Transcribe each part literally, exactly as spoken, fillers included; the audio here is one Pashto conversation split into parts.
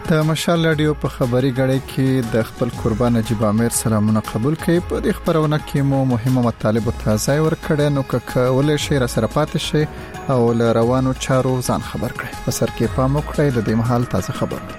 د مشال رادیو په خبري غړي کې د خپل قربان نجیب امیر سلامونه قبول کړي. په دې خبرونه کې مو مهمه مطالب ته ځای ورکړي نو که ولې شي را سره پاتې شي او ل روانو چارو ځان خبر کړي. په سر کې پام وکړئ د دې محل تازه خبرونه.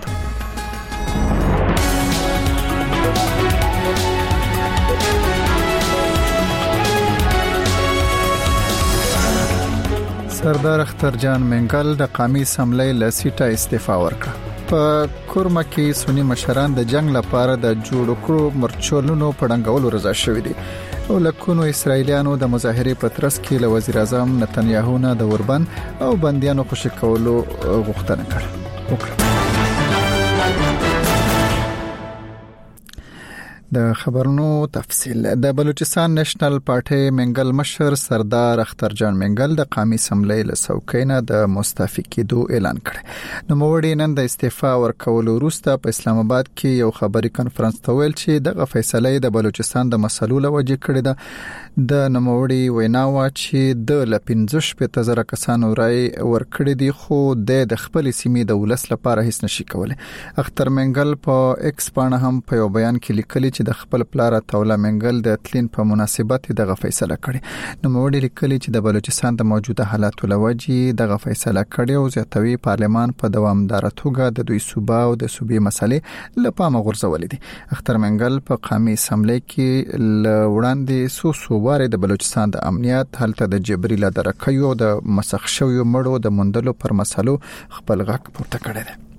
سردار اختر جان منګل د قومي اسمبلی له سیټه استعفا ورکړه. په کورما کې سنی مشران د جنگ لپاره د جوړ کړو مرچولونو په ډنګولو رضا شوې دي او لکونو اسرایلیانو د مظاهرې په ترڅ کې له وزیر اعظم نتنیاهو نه د اوربان او بنديانو خوشی کولو غوښتنه کړه. د خبرونو تفصیل. د بلوچستان نېشنل پارټي منګل مشر سردار اختر جان منګل د قومي اسمبلی له څوکۍ نه د مستعفي کېدو اعلان کړ. نو موړي نن د استعفا ورکولو وروسته په اسلام آباد کې یو خبري کانفرنس ته ویل چې دغه فیصله د بلوچستان د مسلو لوجه کړې ده. د نوموړي ویناوه چې د لپینځش په تزر کسانو رائے ورکړې دي خو د خپل سیمې د ولس لپاره هیڅ نشي کولای. اختر منګل په ایکس باندې هم په یو بیان کې لیکلي چې د خپل پلار تولا منګل د تلین په مناسبت دغه فیصله کړې. نو موږ لیکلي چې د بلوچستان د موجوده حالاتو لوجه دغه فیصله کړې او زیاتوي پارلمان په دوامدار توګه د دوی صوبا او د صوبې مسلې لپاره غورځولې دي. اختر منګل په قومي اسمبلی کې لوړاندې سو سوواره د بلوچستان د امنیت حالت د جبري لدرکیو د مسخ شویو مړو د مندلو پر مسلو خپل غږ پورته کړی دی.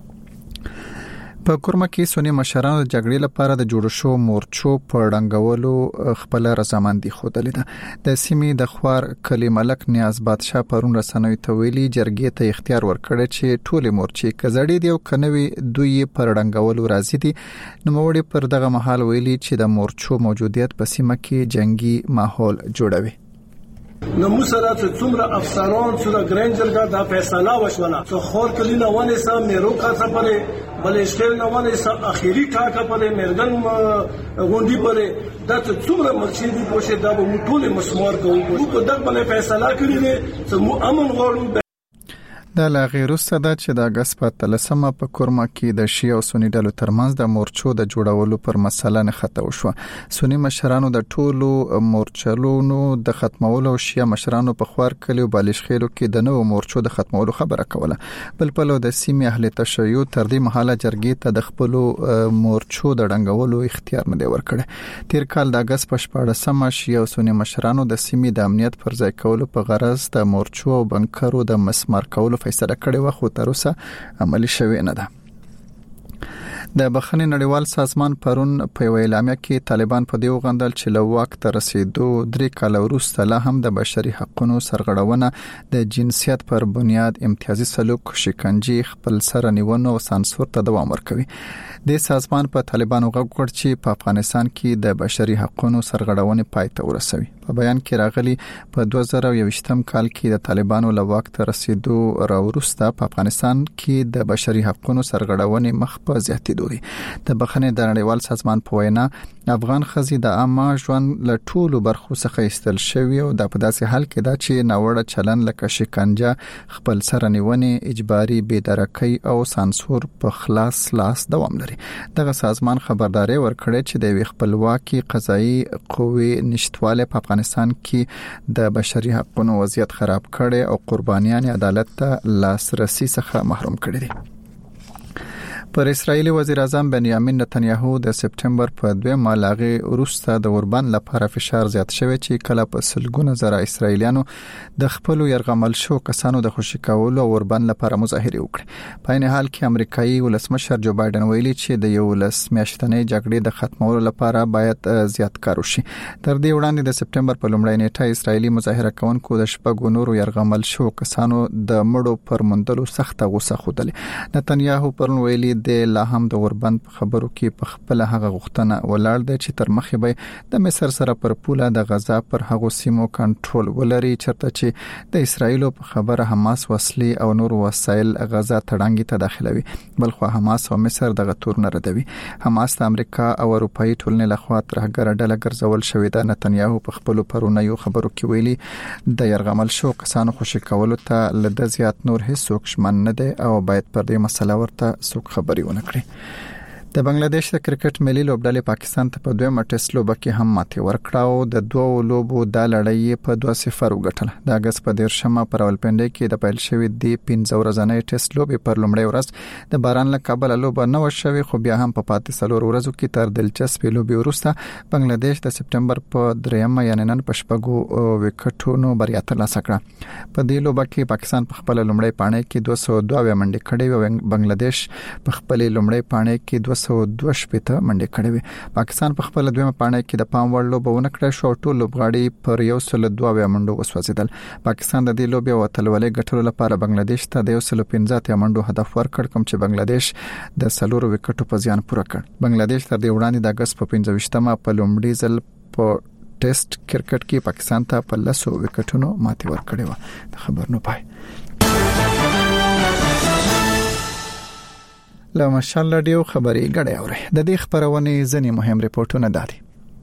په کورما کې سنی مشرانو د جګړې لپاره د جوړ شو مورچو په ډنګولو خپل رضامندي خوده لیده. د سیمې د خوار کلی ملک نیاز بادشاه پرون رسنوي ته ویلي جرګې ته اختیار ورکړی چې ټول مورچې کزړې دی او کنوي دوی پر ډنګولو راځي دي. نو موړي پر دغه محل ویلي چې د مورچو موجودیت په سیمه کې جنگي ماحول جوړوي. نو موسره چې څومره افسران چې ګرینجرګه دا فیصله وشوله چې خور کلینا ونه سم میرو کا څپره بلشکل نه ونه سم اخیری ټاکه پره مرګن غونډي پره دا چې څومره مقصدی پوښه دا به ټول مسمار کوو په دغه بل فیصله کړی دی چې مو امن غواړو. د لاغیروسته د چې د اگست په تلسمه په کورما کې د شیعه او سنی ډلو ترمنځ د مورچو د جوړولو پر مسله نه خطا وشو. سنی مشرانو د ټولو مورچلونو د ختمولو او شیعه مشرانو په خوار کلی او بالشخیلو کې د نوو مورچو د ختمولو خبره کوله. بل په لو د سیمې اهل تشیع تر دې محاله جرګې ته د خپل مورچو د ډنګولو اختیار نه دی ورکړی. تیر کال د اگست په شپاړسمه شیعه او سنی مشرانو د سیمې د امنیت پر ځای کولو په غرض د مورچو او بنکرو د مسمار کولو فیصله کړې و خو تر اوسه عملی شوی نه ده. د بخښنې نړیوال سازمان پرون په اعلامیه کې طالبان په دیو غندل چې له واک ته رسیدو درې کال وروسته لا هم د بشري حقوقو سرغړونه د جنسیت پر بنیاد امتیازي سلوک شکنجه خپل سره نیونه او سانسور ته دوام ورکوي. د سازمان په طالبانو غږ وکړ چې په افغانستان کې د بشري حقوقو سرغړونې پای ته ورسوي. په بیان کې راغلي په دوه زره یوویشتم کال کې د طالبانو له واک ته رسیدو راوروسته په افغانستان کې د بشري حقوقو سرغړونې مخ په زیاتېدو دي. د بخښنې د نړیوال سازمان په وینا افغان خزي د عامه ژوند له ټولو برخو څخه ایستل شوی او د په داسې حال کې دا چې ناوړه چلن لکه شکنجه خپل سره نیونې اجباري بېدرکۍ او سانسور په خلاص لاس دوام لري. دغه سازمان خبرداري ورکړي چې د خپلواکي قضایي قوې نشټواله په افغانستان کې د بشري حقوقو وضعیت خراب کړي او قربانیان عدالت ته لاسرسي څخه محروم کړي دي. پر اسرایلی وزیر اعظم بنیامین نتنیاهو د سپټمبر په دویمه لاغه وروسته د اوربان لپاره فشار زیات شوی چې کله په سلګونه زره اسرایلیانو د خپل يرغمل شو کسانو د خوشی کولو او اوربان لپاره مظاهره وکړي. په این حال کې امریکایي ولسمشر جو بایدن ویلي چې د یو لس میاشتنې جګړې د ختمولو لپاره باید زیات کار وشي. تر دې وړاندې د سپټمبر په لومړۍ نیټه اسرایلی مظاهره کوونکو د شپږو نورو يرغمل شو کسانو د مړو پر مندلو سخت غوسه خوده. نتنیاهو پرون ویلي د لا هم د اوربان په خبرو کې په خپل هغه غوښتنه ولاړ دی چې تر مخې به د مصر سره پر پوله د غزا پر هغو سیمو کنټرول ولري چرته چې د اسرایل په خبره حماس وسلې او نور وسایل غزا تړانګي ته داخلوي. بلخو حماس او مصر دغه تور نه ردوي. حماس د امریکا او اروپאי ټولنې لخوا ترهګر ډله ګرځول شوې ده. نتنیاهو په خپل پرونیو خبرو کې ویلي د يرغمل شو کسانو خوشی کولو ته لږ زیات نور هیڅ څوک شمن نه دی او باید پر دې مسله ورته څوک خبري خبري ونکړي. د بنگلاديش د کرکټ ملي لوبډلې پاکستان ته په دویمه ټیسټ لوبه کې هم ماتې ورکړه او د دوه لوبو د لړۍ په دوه صفر وګټله. د اگست په دیرشمه پر راولپنډي کې د پیل شوې د پنځه ورځې ټیسټ لوبې پر لومړۍ ورځ د باران له کبله لوبه نه وشوي، خو بیا هم په پاتې څلور ورځو کې تر دلچسپې لوبې وروسته بنگلاديش د سپټمبر په دریمه یعنی نن په شپږو وکټونو بریا ترلاسه کړه. په دې لوبه کې پاکستان په خپل لومړۍ پاڼۍ کې دوه سوه دوه منډې کړې او بنگلاديش په خپل لومړۍ پاڼۍ کې دوه سوه دوه شپږ منډې کړې وې. پاکستان په خپل دویمه پاڼۍ کې د پام وړ لوبه ونکړه، شو ټول لوبغاړي پر یو سل دوه منډو وسوځیدل. پاکستان د دې لوبې او اتلولۍ ګټلو لپاره بنگلاديش ته د یو سل پنځه منډو هدف ورکړ، کوم چې بنگلاديش د څلورو وکټو په زیان پوره کړ. بنگلاديش تر دې وړاندې د اگست په پنځه ویشتمه په لومړي ځل په ټیسټ کرکټ کې پاکستان ته په لسو وکټونو ماتې ورکړې و. د خبر نو پای له مشال رادیو خبري غړې اوري. د دې خبرونه ځنی مهم ریپورتونه دادي.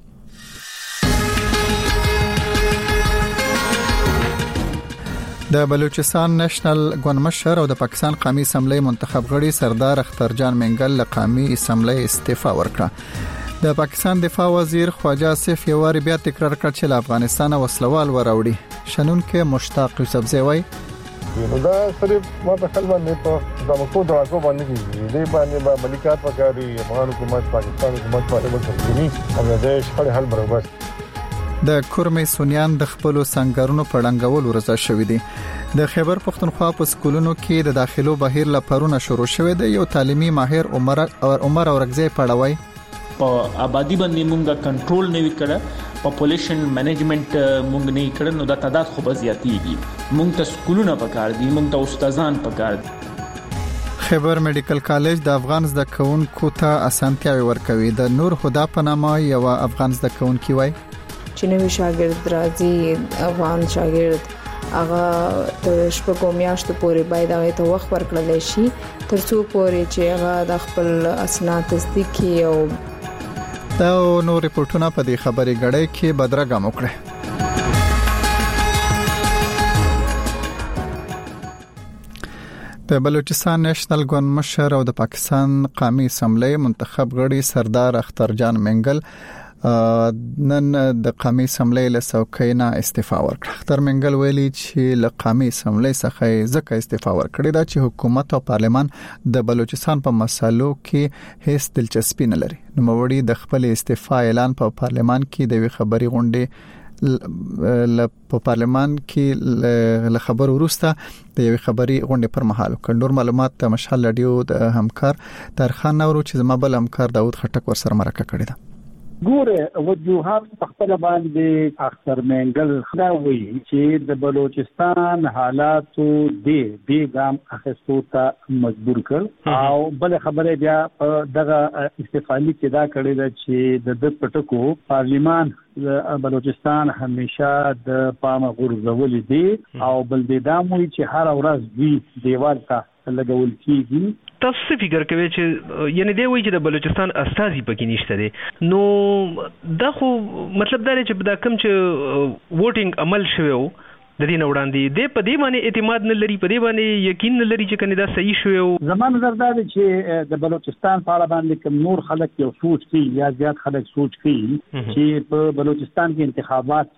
د بلوچستان نېشنل ګوند مشر او د پاکستان قومي اسمبلی منتخب غړي سردار اخترجان منګل له قومي اسمبلی استعفا ورکړه. د پاکستان دفاع وزیر خواجه آصف یواری بیا تکرار کړ چې له افغانستان وسلوال وراوړي. شنن کې مشتاق یوسفزی وای نو دا صرف ما په خپل باندې په دمکو دراکو باندې دي دې باندې به ملکات وکړي افغان حکومت پاکستان حکومت باندې وکړي او د شخړې حل برابر. د کورمې سونیان د خپل سنگرونو په ډنګول ورزا شوې دي. د خیبر پختونخوا په سکولونو کې د داخلو بهیر لپاره شروع شوې ده. یو تعلیمي ماهر عمر او عمر اورګزی پړوي په آبادی باندې مونږه کنټرول نه وکړه، پاپولیشن منیجمنت مونږ نه کړ، نو دا تعداد خو به زیاتېږي. مونږ ته سکولونه پکار دي، مونږ ته استادان پکار دي. خیبر میډیکل کالج د افغان زده کوونکو ته اسانتیاوي ورکوي. د نور هدا په نامه یو افغان زده کوونکی وای چې نوی شاګرد راځي افغان شاګرد هغه د شپږو میاشتو پورې باید هغه ته وخت ورکړل شي تر څو پورې چې هغه د خپل اسناد تصدیق کړي. او دا نو ریپورتونه په دې خبري غړې کې بدرګه وکړه. د بلوچستان نېشنل ګوند مشر او د پاکستان قومي اسمبلی منتخب غړي سردار اخترجان منګل نن د قومي اسمبلی له څوکۍ نه استعفا ورکړه. اختر منګل ویلي چې له قومي اسمبلی څخه ځکه استعفا ورکړه دا چې حکومت او پارلمان د بلوچستان په مسالو کې هیڅ دلچسپي نه لري. نو موري د خپل استعفا اعلان په پارلمان کې د وی خبري غونډې ل په پارلمان کې ل خبر ورسته د یو خبري غونډې پر مهال کندور معلومات د مشال رادیو د همکار ترخان نورو چې زما بل همکار داود خټک ورسره مرکه کړې ده. ګوره وجوهات په خپل باندې اختر منګل خدا وایي چې د بلوچستان حالاتو د دې ګام اخیستو ته مجبور کړ او بل خبره بیا دغه استفالی کې دا کړی دا چې د د پټکو پارلیمان بلوچستان همیشه د پام غورځول دي او بل دې داموي چې هر ورځ دی دیوال ته لګول کیږي. تاسو فکر کوئ چې یعنی دی وایي چې د بلوچستان استازي پکې نشته دي، نو دا خو مطلب دا دی چې دا کوم چې ووټینګ عمل شوی وو د دې وړاندې د په دې باندې اعتماد نه لري، په دې باندې یقین نه لري چې کنه دا صحیح شوی وو. زموږ نظر دا دی چې د بلوچستان په اړه باندې کوم نور خلک یو سوچ کوي یا زیات خلک سوچ کوي چې په بلوچستان کې انتخابات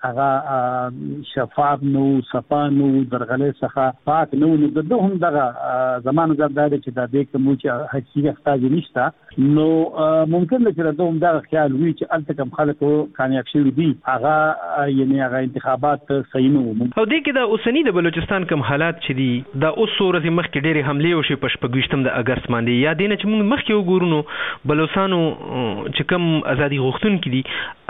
هغه شفاف نو صفا نو درغلې څخه پاک نو نو د هم دغه زموږ نظر دا دی چې دا د کوم چې حقیقي استازي نشته، نو ممکن ده چې دوم دغه خیال وي چې الته کوم خلک کامیاب شي دي هغه یعنی هغه انتخابات صحیح نه وو. او دې کې دا اوسنی د بلوچستان کوم حالات چې دي دا اوس صورت مخکې ډېرې حملې وشي په شپږم د اگست باندې، یا دینه چې موږ مخکې وګورو نو بلوچستانو چې کوم ازادي غوښتونکي دي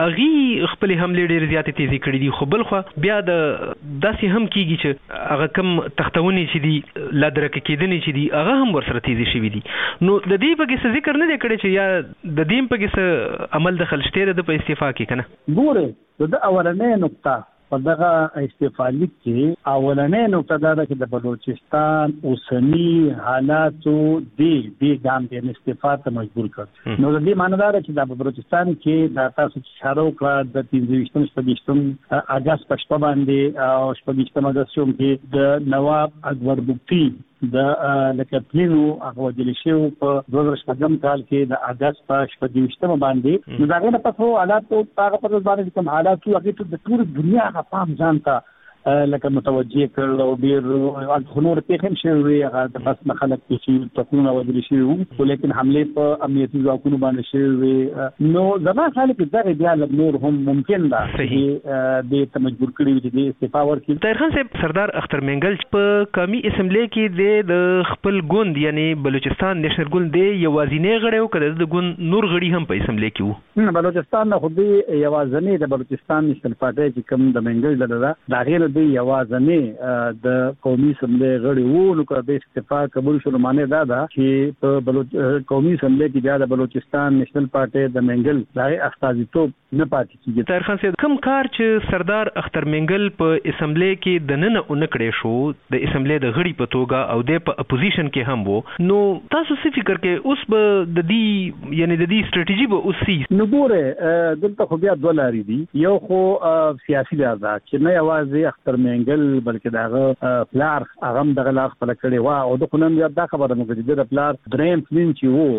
اغي خپل حملې ډېرې زیاتې تیزی کړې دي، خو بل خو بیا د داسې هم کیږي چې هغه کوم تختونی چې دي لا درک کېدنې چې دي هغه هم ورسره تیزی شوي دي. نو د دې په کې ذکر نه دی کړی چې یا د دې په کې عمل دخل شته د په استعفا کې کنه. ګوره د اولنې نقطه په دغه استفالیک کې اولنې نقطه دا ده چې د بلوچستان اوسنی حالاتو د دې ګام د استعفا ته مجبور کړ. نو د دې معنی دا ده چې د بلوچستان کې د تاسو چارو کړه د پنځه شپږم اگست په شپه باندې او شپږم اگست کې د نواب اکبر بگټي د لکه پلینو هغه وجل شو په دوه هزار شپږم کال کې د اگست په شپږم باندې نو داغه په څو حالات او هغه په باندې کوم حالات او هغه د ټول دنیا هغه پام ځانته لکه متوجه کړل او ډیر خنور په هم شوی هغه د بس مخالف چې تکونه وجل شي ولیکن حمله په امنیتي ځواکونو باندې شوی نو زما خالق دغه بیا نور هم ممکن ده چې د تمجبور کړي چې د استعفا ورکړي. طاهر خان صاحب سردار اختر منګل په قومي اسمبلی کې د خپل ګوند یعنی بلوچستان نېشنل ګوند دی یوازینی غړی او کله د ګوند نور غړي هم په اسمبلی کې وو. بلوچستان نه خو دې یوازینی د بلوچستان نېشنل پارټي چې کوم د منګل دغه دا غیر د یوازنی د قومي اسمبلی غړي وو نو که د استعفا قبول شول معنی دا ده چې په بلوچ قومي اسمبلی کې بیا د بلوچستان نېشنل پارټي د منګل دغه استازیتوب نه پاتې کیږي. طاهر خان صاحب کوم کار چې سردار اختر منګل په اسمبلی کې د نن اونکړې شو د اسمبلی د غړي په توګه او د په اپوزیشن کې هم وو نو تاسو څه فکر کې اوس به د دې یعنی د دې ستراتیژي به اوسي نو ګوره دلته خو بیا دوه لارې دي یو خو سیاسي لار ده چې نه یوازې اختر منګل بلکې داغه پلار هغه دغه لاس په لکړې وا او د قانون بیا دا خبره مو چې د پلار دریم فلم چې وو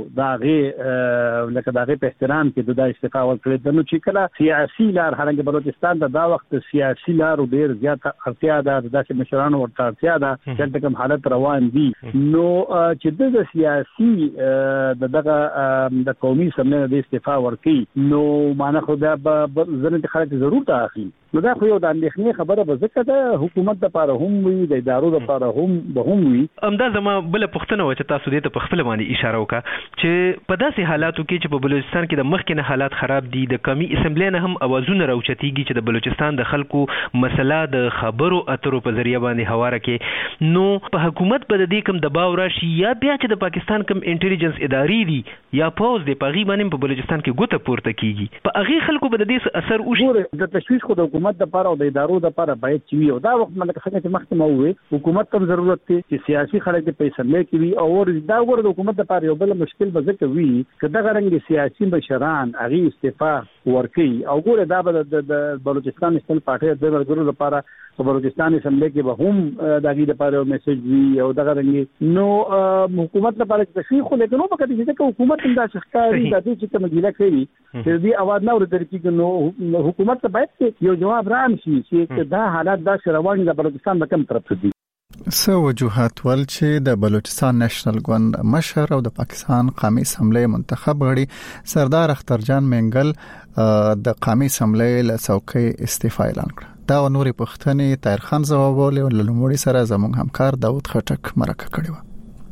داغه لکه داغه په احترام کې د استعفا ورکړې نو چې کله سیاسي لار هرنګ بلوچستان د دا وخت سیاسي لار ډیر زیات اړتیا ده د داسې مشرانو ورته اړتیا ده چې کوم حالت روان دي نو چې د سیاسي د دغه د قومي سمنه د استعفا ورکړي نو معنی خو دا ځنه خلک ضرورت اخلي نو دا خو یو د اندېښنې خبره به ځکه د حکومت لپاره هم وي د ادارو لپاره هم به هم وي. همدا زما بل پوښتنه و چې تاسو دې ته په خپل باندې اشاره وکړه چې په داسې حالاتو کې چې په بلوچستان کې د مخکې نه حالات خراب دي د قومي اسمبلی نه هم اوازونه راوچتيږي چې د بلوچستان د خلکو مسله د خبرو اترو په ذریعہ باندې هواره کې نو په حکومت په دې کوم دباو راشي یا بیا چې د پاکستان کوم انټيليجنس ادارې دي یا پوز د پاغي باندې په بلوچستان کې ګوته پورته کیږي په هغه خلکو په دې اثر وشي د تشویش خو د حکومت لپاره او د ادارو لپاره باید چې وي او دا وخت ملک څنګه چې مخکې مو وي حکومت ته ضرورت دی چې سیاسي خلک په اسمبلی کې وي او دا ور د حکومت لپاره یو بل مشکل به ځکه وي چې دا غرنګ سیاسي مشران هغه استعفا ورکړي او ګوره دا د بلوچستان نېشنل پارټي د ورګرو لپاره په بلوچستان اسمبلی کې به هم دغه لپاره میسج وي او دا غرنګ نو حکومت لپاره تشویق خو لیکن نو په کډه چې حکومت هم دا ښکاري د دې چې کوم ګیله کوي چې دې اواز نه ورته کېږي نو حکومت باید یو جواب رام شي چې دا حالات دا روان د بلوچستان په کوم طرف دي. سو وجوهات ول چې د بلوچستان نېشنل ګوند مشر او د پاکستان قومي اسمبلی منتخب غړي سردار اخترجان منګل د قومي اسمبلی له څوکۍ استعفا اعلان کړ. دا نورې پوښتنې طاهر خان ځوابول او لومړی سره زموږ همکار داوود خټک مرکه کړی و.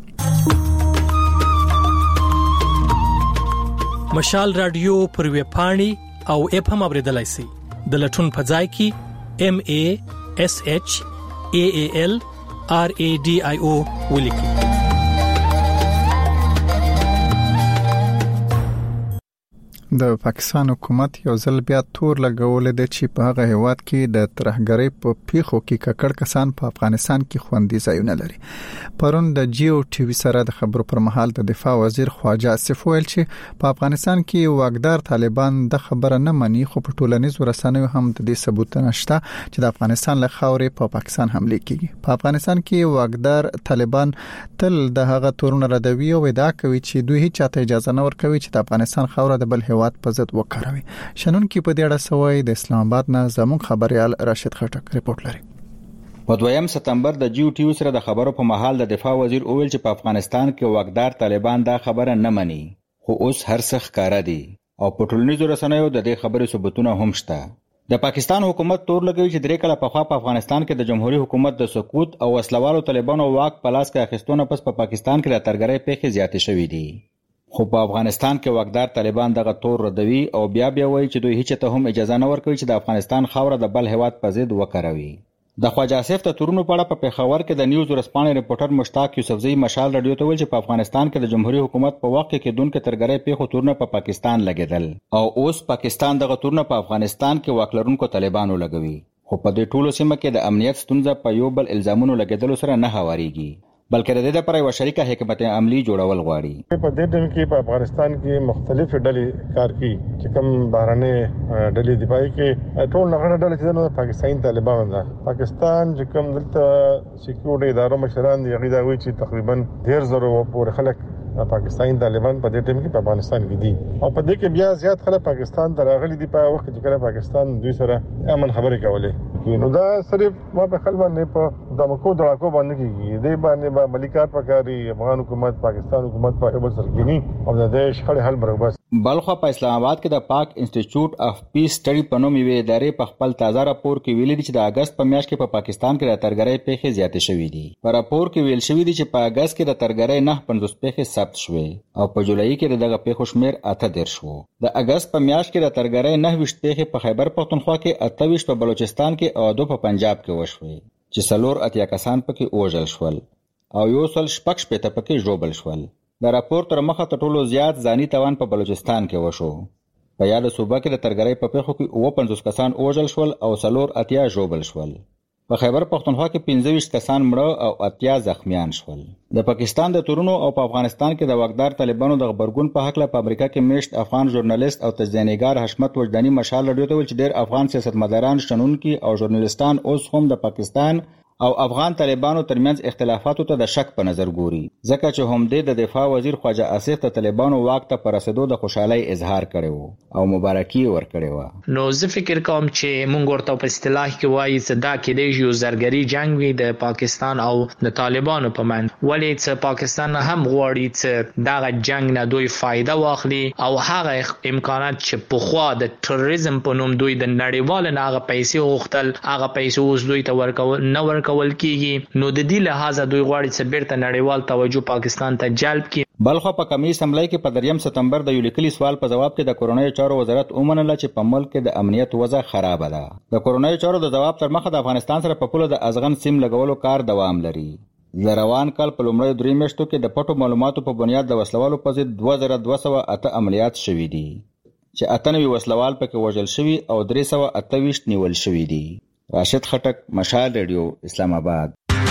مشال رادیو پر ویب پاڼې او اپ هم اوریدلای شئ د لټون په ځای کې ام ا اس اچ ا ا ال ار ا ډي آی او ولیکئ. د پاکستان حکومت یو ځل بیا تور لګول د چې په هغه هیواد کې د ترهګرۍ په پیښو کې ککړ کسان په افغانستان کې خوندي ځایونه لري. پرون د جیو ټي وي سره د خبرو پر مهال د دفاع وزیر خواجه آصف ویل چې په افغانستان کې واګدار طالبان د خبره نه مني خو په ټولنیزو رسنیو هم د دې ثبوت نشته چې د افغانستان له خاورې په پاکستان حمله کیږي. په افغانستان کې واګدار طالبان تل د هغه تورونه ردوي او ادعا کوي چې دوی هیڅ چاته اجازه نه ورکوي چې د افغانستان خاوره د بل هیواد په ضد وکاروي. شنن کې په دې اړه سوي د اسلام آباد نه زموږ خبريال راشد خټک رپورت لري. په دویم سپتمبر د جیو ټي وي سره د خبرو په محل د دفاع وزیر اویل چې په افغانستان کې واګدار طالبان دا خبره نه مني خو اوس هر څه ښکارا دي او په ټولنیزو رسنیو د دې خبرې ثبوتونه هم شته. د پاکستان حکومت تور لګوي چې درې کله په خوا په افغانستان کې د جمهوریت حکومت د سقوط او وسلوالو طالبانو واک په لاس کې اخیستونه پس په پاکستان کې د ترګرۍ پیښې زیاتې شوې دي. خو په افغانستان کې واګدار طالبان دغه تور ردوي او بیا بیا وایي چې دوی هیڅ ته هم اجازه نه ورکوي چې د افغانستان خاوره د بل هیواد په ضد وکاروي. د خواجه آصف ته تورونو په اړه په پیښور کې د نیوز ورسپانې ریپورټر مشتاق یوسفزئی مشال رادیو ته ویل چې په افغانستان کې د جمهوریت حکومت په وخت کې کېدونکو ترګرۍ پیښو تورونه په پاکستان لګیدل او اوس پاکستان دغه تورونه په افغانستان کې واکلرونکو طالبانو لګوي. خو په دې ټولو سیمه کې د امنیت ستونزه په یو بل الزامونو لګیدلو سره نه هواريږي. بلکې د دې لپاره یو شریکه حکمت عملی جوړول غواړي. په دې ټیم کې په افغانستان کې مختلف ډلې کار کوي چې کوم بهرانه ډلې دفاعي کې ټول نغړه ډلې چې د پاکستاني طالبانو ده. پاکستان چې کوم دلته سکیورټي ادارو مشران دي هغه دا وایي چې تقریبا ډیر زره پورې خلک پاکستاني طالبان په دې ټیم کې په افغانستان کې دي او په دې کې بیا زیات خلک پاکستان ته راغلي دي په وخت چې کله پاکستان دوی سره امن خبرې کولې. نو دا صرف ما په خپل باندې په دمکو دراکو باندې کېږي. دې باندې به ملکات پکاري افغان حکومت پاکستان حکومت په یو سره کېنی او د دې شخړې حل برابر. بلخو په اسلام آباد کې د پاک انسټیټیوټ اف پیس سټډي په نوم یوې ادارې په خپل تازه راپور کې ویلي دي چې د اگست په میاشت کې په پا پاکستان کې د ترګرۍ پیښې زیاتې شوې دي. په راپور کې ویل شوی دی چې په اگست کې د ترګرۍ نه پنځوس پیښې ثبت شوې او په جولای کې دغه پیښو شمیر اته دېرش شو. د اگست په میاشت کې د ترګرۍ نه ویشت پیښې په خیبر پختونخوا کې، اته ویشت په بلوچستان کې او دو په پنجاب کې وشوې چې څلور اتیا کسان پکې وژل شول او یو سل شپږ شپېته پکې ژوبل شول. د راپور تر مخه تر ټولو زیات ځاني توان په بلوچستان کې وشو. په یاد صوبه کې د ترګرۍ په پیښو کې اوه پنځوس کسان وژل شول او څلور اتیا ژوبل شول. په خیبر پختونخوا کې پنځه ویشت کسان مړه او اتیا زخمیان شول. د پاکستان د تورونو او په افغانستان کې د واکدار طالبانو د خبرګون په حق له په امریکا کې میشت افغان ژورنالیست او تجزیه‌نګار حشمت وجداني مشال رادیو ته ویل چې ډېر افغان سیاستمداران شنونکي او ژورنالیستان اوس هم د پاکستان او افغان طالبانو ترمنځ اختلافاتو ته د شک په نظر ګوري، ځکه چې هم د دفاع وزیر خواجه آصف ته طالبانو واک ته پر رسیدو د خوشحالۍ اظهار کړي او مبارکي ورکړي و. نو زه فکر کوم چې مونږ ورته په اصطلاح کې وایي چې دا کېدای شي یو زرګري جنگ وي د پاکستان او د طالبانو په منځ، ولې چې پاکستان هم غواړي چې دغه جنگ نه دوی فایده واخلي او هغه امکانات چې پخوا د تروریزم په نوم دوی د نړیوال نه هغه پیسې غوښتل هغه پیسې اوس دوی ته ورکول نه ورکول کیږي. نو د دې لحاظه دوی غواړي چې بیرته نړیوال توجه پاکستان ته جلب کړي. بلخو په قومي اسمبلی کې په دریم سپتمبر د یو لیکلي سوال په جواب کې د کورونایي چارو وزارت ومنله چې په ملک کې د امنیت وضع خراب ده. د کورونایي چارو د جواب تر مخه د افغانستان سره په پوله د ازغن سیم لګولو کار دوام لري. د روان کال په لومړیو درې میاشتو کې د پټو معلوماتو په بنیاد د وسلوالو په ضد دوه زره دوه سوه اته عملیات شوي دي چې اته نوي وسلوال پکې وژل شوي او درې سوه اته ویشت نیول شوي دي. راشد خټک، مشال رادیو، اسلام آباد.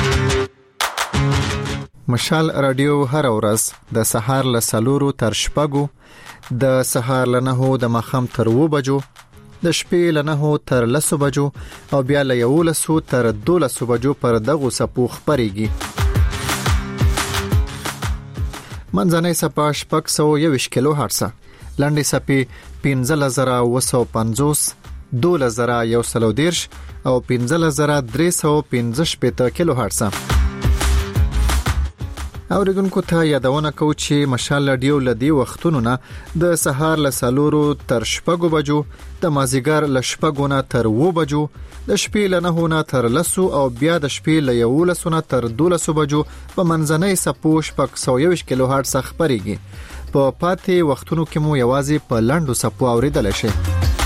مشال رادیو هر ورځ د سهار له څلورو تر شپږو، د سهار له نهو د ماښام تر اووه بجو، د شپې له نهو تر لسو بجو او بیا له یولسو تر دولسو بجو پر دغو څپو خپرېږي. منځنۍ څپه شپږ سوه یوویشت کیلو هرټزه، لنډې څپې پنځلس زره اووه سوه پنځوس، دولس زره یو سل او دېرش او پنځلس زره درې سوه پنځه شپېته کیلو هرټزه. اوریدونکو ته یادونه کوو چې مشال رادیو لدی وختونو نه د سهار له څلورو تر شپږو بجو، د مازیګر له شپږو نه تر اووه بجو، د شپې له نهو نه تر لسو او بیا د شپې له یولسو نه تر دولسو بجو په منځنۍ څپو شپږ سوه یوویشت کیلو هرټز خپرېږي. په پاتې وختونو کې مو یوازې په لنډو څپو اوریدلی شئ.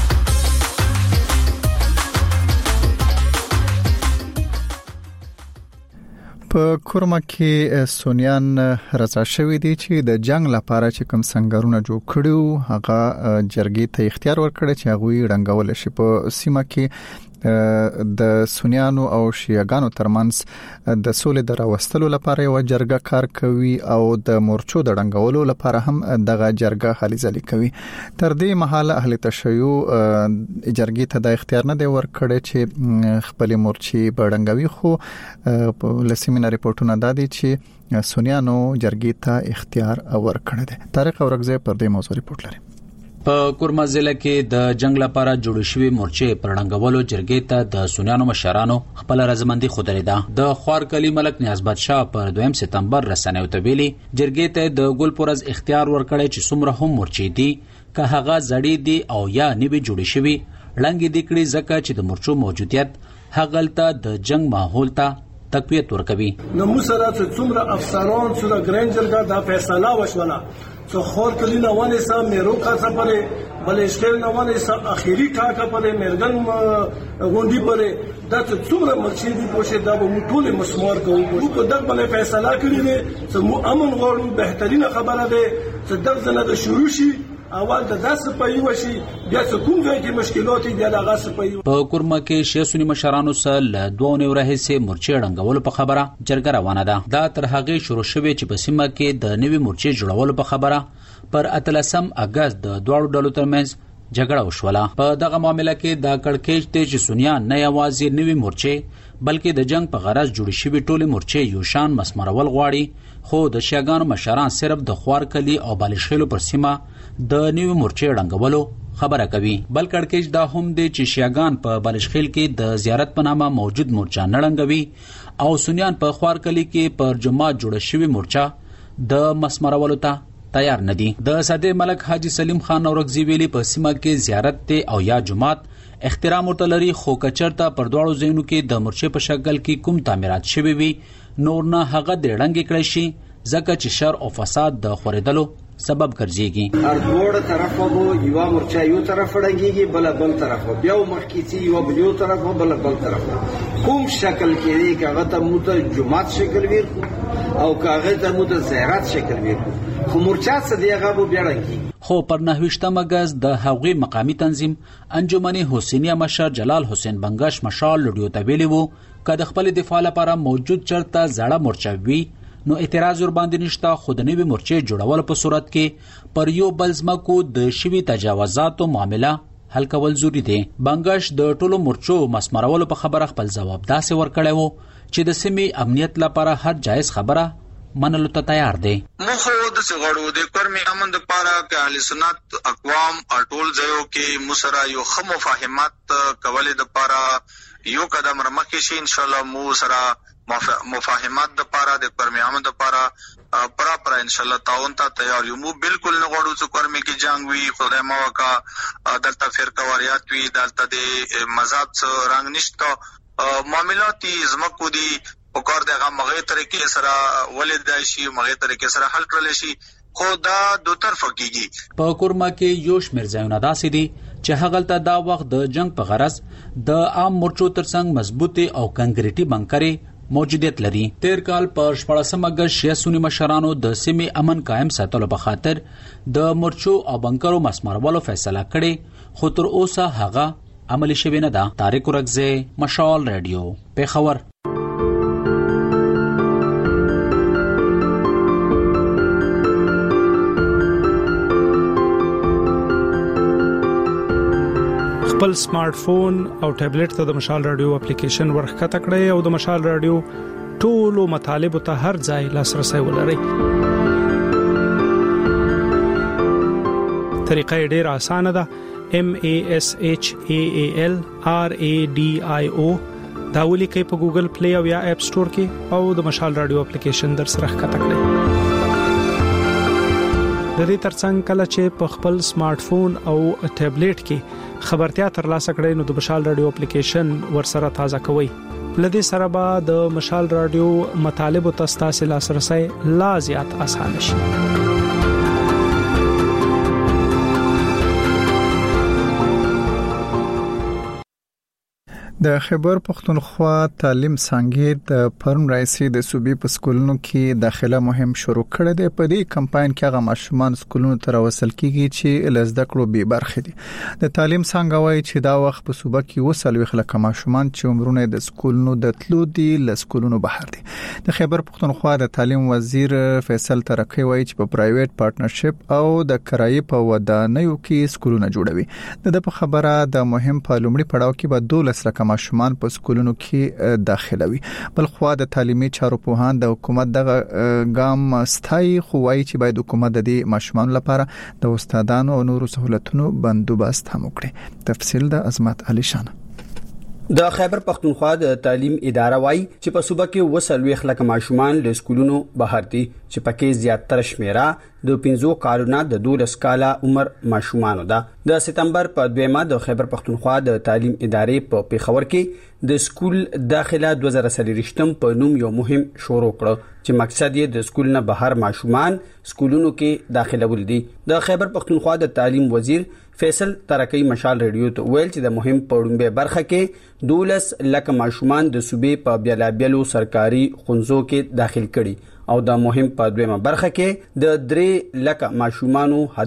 په کورما کې سونیان رضا شوی دی چې د جنگ لپاره چې کوم سنگرونه جوړ کړو هغه جرګې ته اختیار ورکړي چې هغه رنګول شي. په سیمه کې د سونیانو او شیعاګانو ترمنځ د سولې د راوستلو لپاره یو جرګه کار کوي او د مورچو د رنګولو لپاره هم دغه جرګه هلي ځلي کوي. تر دې مهاله اهل تشیع جرګې ته د اختیار نه دی ورکړي چې خپل مورچي بړنګوي، خو په لسمینه ریپورتونه دادي چې سونیانو جرګې ته اختیار ورکړی دی. طارق اورګزی پر دې موضوع ریپورت لري. په کورما ضلع کې د جنگ لپاره جوړ شوی مورچې پرړنګولو جرګې ته د سونیانو مشرانو خپل رضامندي خوده ده. د خوارکلی ملک نیازباد شاه پر دویم سپتمبر رسنیو ته ویلي جرګې ته د ګلپورز اختیار ورکړی چې څومره هم مورچې دي که هغه زړې دي او یا نوي جوړې شوي لنګې دي کړي، ځکه چې د مورچو موجودیت هغلته د جنگ ماحول ته تقویت ورکوي. نو مسره چې څومره افسران څومره ګرین جرګه دا فیصله وشوله تو خور کلی نوانه سا میرو کا سپره بلشکل نوانه سا اخیری کا کا پره مرغن غونډي پره دا څومره مرشدي پوشه دا به ټول مسمار کوو په دغه باندې فیصله کړی دی چې مو امن غواړو. بهترینه خبره ده چې دغه نه د شروع شي اول د داسې په یو شي بیا کوم ځای کې مشکلات دي د هغه په یو په کورما کې شیعه سنی مشرانو سره ل دوه نو راهسه مورچې ډنګول په خبره جرګه روانه ده. دا تر هغه شروع شوه چې په سیمه کې د نوي مورچې جوړولو په خبره پر اتلسم اگست د دوه ډلو ترمنځ جګړه وشوله. په دغه معاملې کې دا کړکېچ ته چې سنیان نه یوازې نوي مورچې بلکې د جنگ په غرض جوړ شوی ټوله مورچې یو شان مسمرول غواړي، خو د شیعاګانو مشران صرف د خوارکلی او بالشخیلو پر سیمه د نوي مورچې ډنګولو خبره کوي. بل کړکېچ دا هم دی چې شیعاګان په بالشخیل کې د زیارت په نامه موجود مورچه نه ډنګوي او سنیان په خوارکلی کې پر جماعت جوړ شوی مورچه د مسمرولو ته تیار ندي. د صدر ملک حاجی سلیم خان اورکزی ویلي په سیمه کې زیارت ته او یا جماعت احترام ورته لري، خو کچرته پر دواړو ځایونو کې د مورچې په شکل کې کوم تعمیرات شوي وي نور نه هغه د ډنګ کړی شي ځکه چې شر او فساد د خورېدلو سبب ګرځيږي. هر دوړ طرفه وو یو مورچا یو طرف ډنګيږي بل بل طرف بیا مخکې یو بل یو طرف بل بل طرف کوم شکل کې دی هغه ته موته جماعت شکل ویر او هغه ته موته زیارت شکل ویر خو مورچا څه دی هغه بیا ډنګي. خو پر نهویشتم اگست د هغوی مقامی تنظیم انجمن حسینیه مشر جلال حسین بنگش مشال لډیو ته ویلی وو که د خپل دفاع لپاره موجود چرته زړه مورچه وي نو اعتراض ور باندې نشته، خو د نوي مورچې جوړول په صورت کې پر یو بل ځمکو د شوي تجاوزاتو معامله حل کول ضروري دي. بنگش د ټولو مورچو مسمرولو په خبره خپل ځواب داسې ورکړی وو چې د سیمې امنیت لپاره هر جایز خبره منلو ته تیار دی. مخه د سغړو د قرمي امن د پاره کې اهل سنت اقوام ټول ځایو کې مسرا یو خمو مفاهمات کولې د پاره یو قدم رمخې شي ان شاء الله مو سره مفاهمات د پاره د قرمي امن د پاره پرا پرا ان شاء الله تعاون ته تیار یو مو بالکل نه غواړو چې قرمي کې جنگ وي خدای مو وکا دلته فرقه واریات وي دلته د مذهب څخه رنگ نشته معاملات زمکو دي او کار دغه مغه طریقې سره ولید شي مغه طریقې سره حل کړل شي خو دا دوه طرفه کیږي. په کورما کې یو شمېر ځایونه داسې دي چې هغلته دا وخت د جنگ په غرض د عام مورچو ترڅنګ مضبوطه او کنکریټي بنکرې موجودیت لري. تیر کال پر شپږم اگست شیعه سنی مشرانو د سیمې امن قائم ساتلو په خاطر د مورچو او بنکرو مسمرولو فیصله کړې خو تر اوسه هغه عملی شوی نه ده. طارق ورغزه مشال رادیو پیښور. خپل سمارټ فون او ټابلیټ ته د مشال رادیو اپلیکیشن ورخکته کړئ او د مشال رادیو ټولو مطالب ته هر ځای لاسرسي ولرئ. طریقه ډیره اسانه ده. M A S H A A L R A D I O دا ولیکئ په ګوګل پلی او یا اپ سٹور کې او د مشال رادیو اپلیکیشن در سره ښکته کړئ. د دې ترڅنګ کله چې په خپل سمارټ فون او ټابلیټ کې خبرتیا ترلاسه کړئ نو د مشال رادیو اپلیکیشن ورسره تازه کوئ. لدې سره به د مشال رادیو مطالب او تاسو لاسرسي لا زیات اسانه شي. د خیبر پختونخوا تعلیم څنګه د پرم رئیسي د صوبې په سکولونو کې داخله مهم شروع کړه دی. په دې کمپاین کې هغه ماشومان سکولونو ته راوصل کیږي چې لزده کړو به برخه دي. د تعلیم څنګه وایي چې دا وخت په صوبه کې وسل وخلک ماشومان چې عمرونه د سکولونو د تلو دي ل سکولونو بهر دي. د خیبر پختونخوا د تعلیم وزیر فیصل ترقی وایي چې په پرایویټ پارټنرشپ او د کرایې په ودانیو کې سکولونه جوړوي. د په خبره د مهم په لومړي پړاو کې به دولس رقم ماشومان په سکولونو کې داخله وي. بل خو د تعلیمي چارو پوهان د حکومت دغه ګام ستای خو وايي چې باید حکومت د دې ماشومان لپاره د استادانو او نورو سہولتونو بندوبست هم وکړي. تفصیل د عظمت علي شان. د خیبر پختونخوا د تعلیم اداره وایي چې په صوبه کې وسلوي خلک ماشومان له سکولونو بهر دي چې پکې زیاتره شمیره د پنځو کالونو د دولس کاله عمر ماشومانو ده. د سپتمبر په دویمه د خیبر پختونخوا د تعلیم ادارې په پیښور کې د سکول داخله دوه زره څلوېښتم په نوم یو مهم شروع کړ چې مقصد یې د سکول نه بهر ماشومان سکولونو کې داخله ول دي. د خیبر پختونخوا د تعلیم وزیر فیصل ترقی مشال رادیو ته ویل چې د مهم پړومبه برخه کې دولس لک ماشومان د صوبې په بیلابیلو سرکاري خونځو کې داخل کړي او د مهم په دویمه برخه کې د درې لک ماشومانو هدف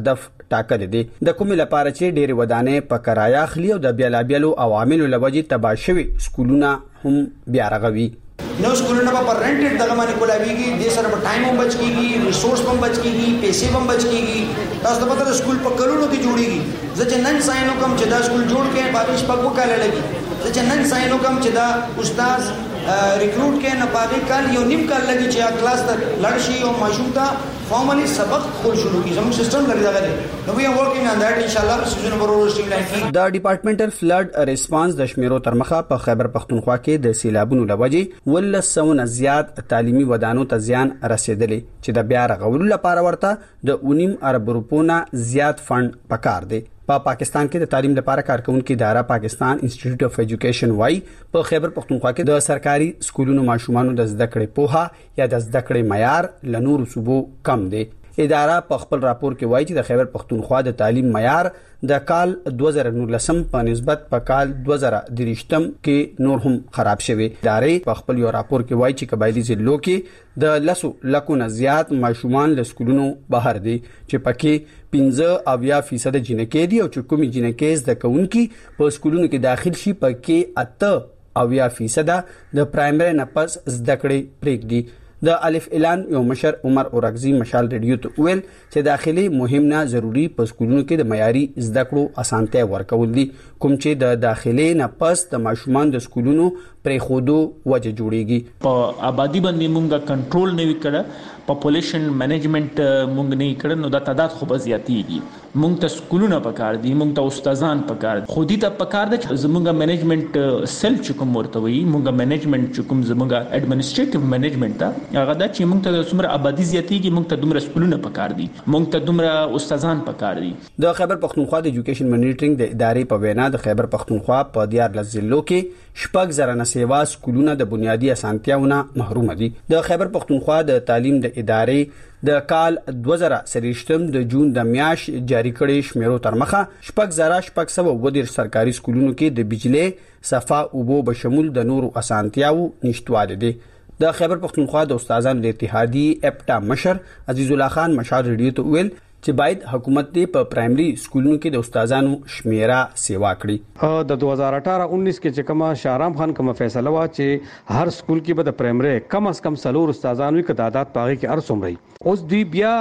ټاکل دي د کومې لپاره چې ډېر ودانې په کرایا خلی او د بیلابیلو عواملو لوجې تباہ شوي سکولونه هم بیا رغوي. نو سکولونه په رنټډ دغه باندې کولاویږي، د سره په ټایم هم بچ کیږي، ریسورس هم بچ کیږي، پیسې هم بچ کیږي. تاسو ته پته ده سکول په کلونو کې جوړیږي. زه چې نن ساينو کوم چې دا سکول جوړ کړي باندې شپږ وکاله لګي. زه چې نن ساينو کوم چې دا استاد ریکروټ کړي نه پاره کال یو نیم کال لګي چې کلاس ته لړشي او ماشوم ته فارملی سبق خول شروع کی. زموږ سیستم لري دا غلي. نو وی ار ورکینګ ان دیٹ ان شاء الله سیزن برور سټریملاین کی. د ډپارټمنټل فلډ ریسپانس د شمیرو تر مخه په خیبر پختونخوا کې د سیلابونو لوجې ولسونه زیات تعلیمي ودانو ته زیان رسیدلی چې د بیا رغولو لپاره ورته د اونیم ارب روپونه زیات فند پکار دی. په پا پاکستان کې د تعلیم لپاره کارکونکو اداره پاکستان انسټیټیوټ اف ایجوکیشن وايي په خیبر پختونخوا کې د سرکاري سکولونو ماشومانو د زده کړې پوهه یا د زده کړې معیار لنور صوبو کم دی. اداره په خپل راپور کې وایي چې د خیبر پختونخوا د تعلیم معیار د کال دوه زره نولسم په نسبت په کال دوه زره دریشتم کې نور هم خراب شوی. ادارې په خپل یو راپور کې وایي چې قبایلی ضلعو کې د لسو لکو نه زیات ماشومان له سکولونو بهر دي چې پکې پنځه اویا فیصد جنکې دي او چې کومي جنکې زده کوونکي په سکولونو کې داخل شي پکې اته اویا فیصد د پرایمري نه پس زده کړې پریږدي. د الف اعلان یو مشر عمر اورغزي مشال ریډیو ته ویل چې داخلي مهم نه ضروری په سکولونو کې د معیاري زده کړو اسانتیا ورکول دي کوم چې د داخلي نه پس د ماشومان د سکولونو پرې خودو وجه جوړيږي. په آبادی باندې مونږه کنټرول نه وکړه، پاپولیشن منیجمنت مونږ نه کړ، نو د تعداد خو بزیاتیږي. مونږ ته سکولونه پکار دي، مونږ ته استادان پکار دي، خودي ته پکار دي چې زمونږه منیجمنت سیل چې کوم ورته وي، مونږه منیجمنت چې کوم زمونږه اډمنسټریټیو منیجمنت ته هغه دا چې مونږ ته څومره آبادی زیاتیږي، مونږ ته دومره سکولونه پکار دي، مونږ ته دومره استادان پکار دي. د خیبر پختونخوا د ایجوکیشن منیټرینګ د ادارې په وینا د خیبر پختونخوا په دیار ضلعو کې شپږ زره نه سیوا سکولونه د بنیادی اسانتیاونه محروم دي. د خیبر پختونخوا د تعلیم د ادارې د کال دوه زره سریشتم د جون د میاش جاری کړي شمیرو تر مخه شپږ زره شپږ سوه ودیر سرکاري سکولونو کې د بجلی صفا اوبو بشمول د نورو اسانتیاو نشټواله دي. د خیبر پختونخوا د استادانو د اتحادیې اپټا مشر عزیز الله خان مشال ریډیو ته ویل چې باید حکومت دې په پرایمري سکولونو کې د استادانو شمیره سیوا کړي. د دوه هزار اٹھارہ انیس کې چې کومه شهرام خان کومه فیصله وا چې هر سکول کې به د پرایمري کم از کم سلور استادانو کې تعداد پاغي کې ارسوم رہی. اوس دی بیا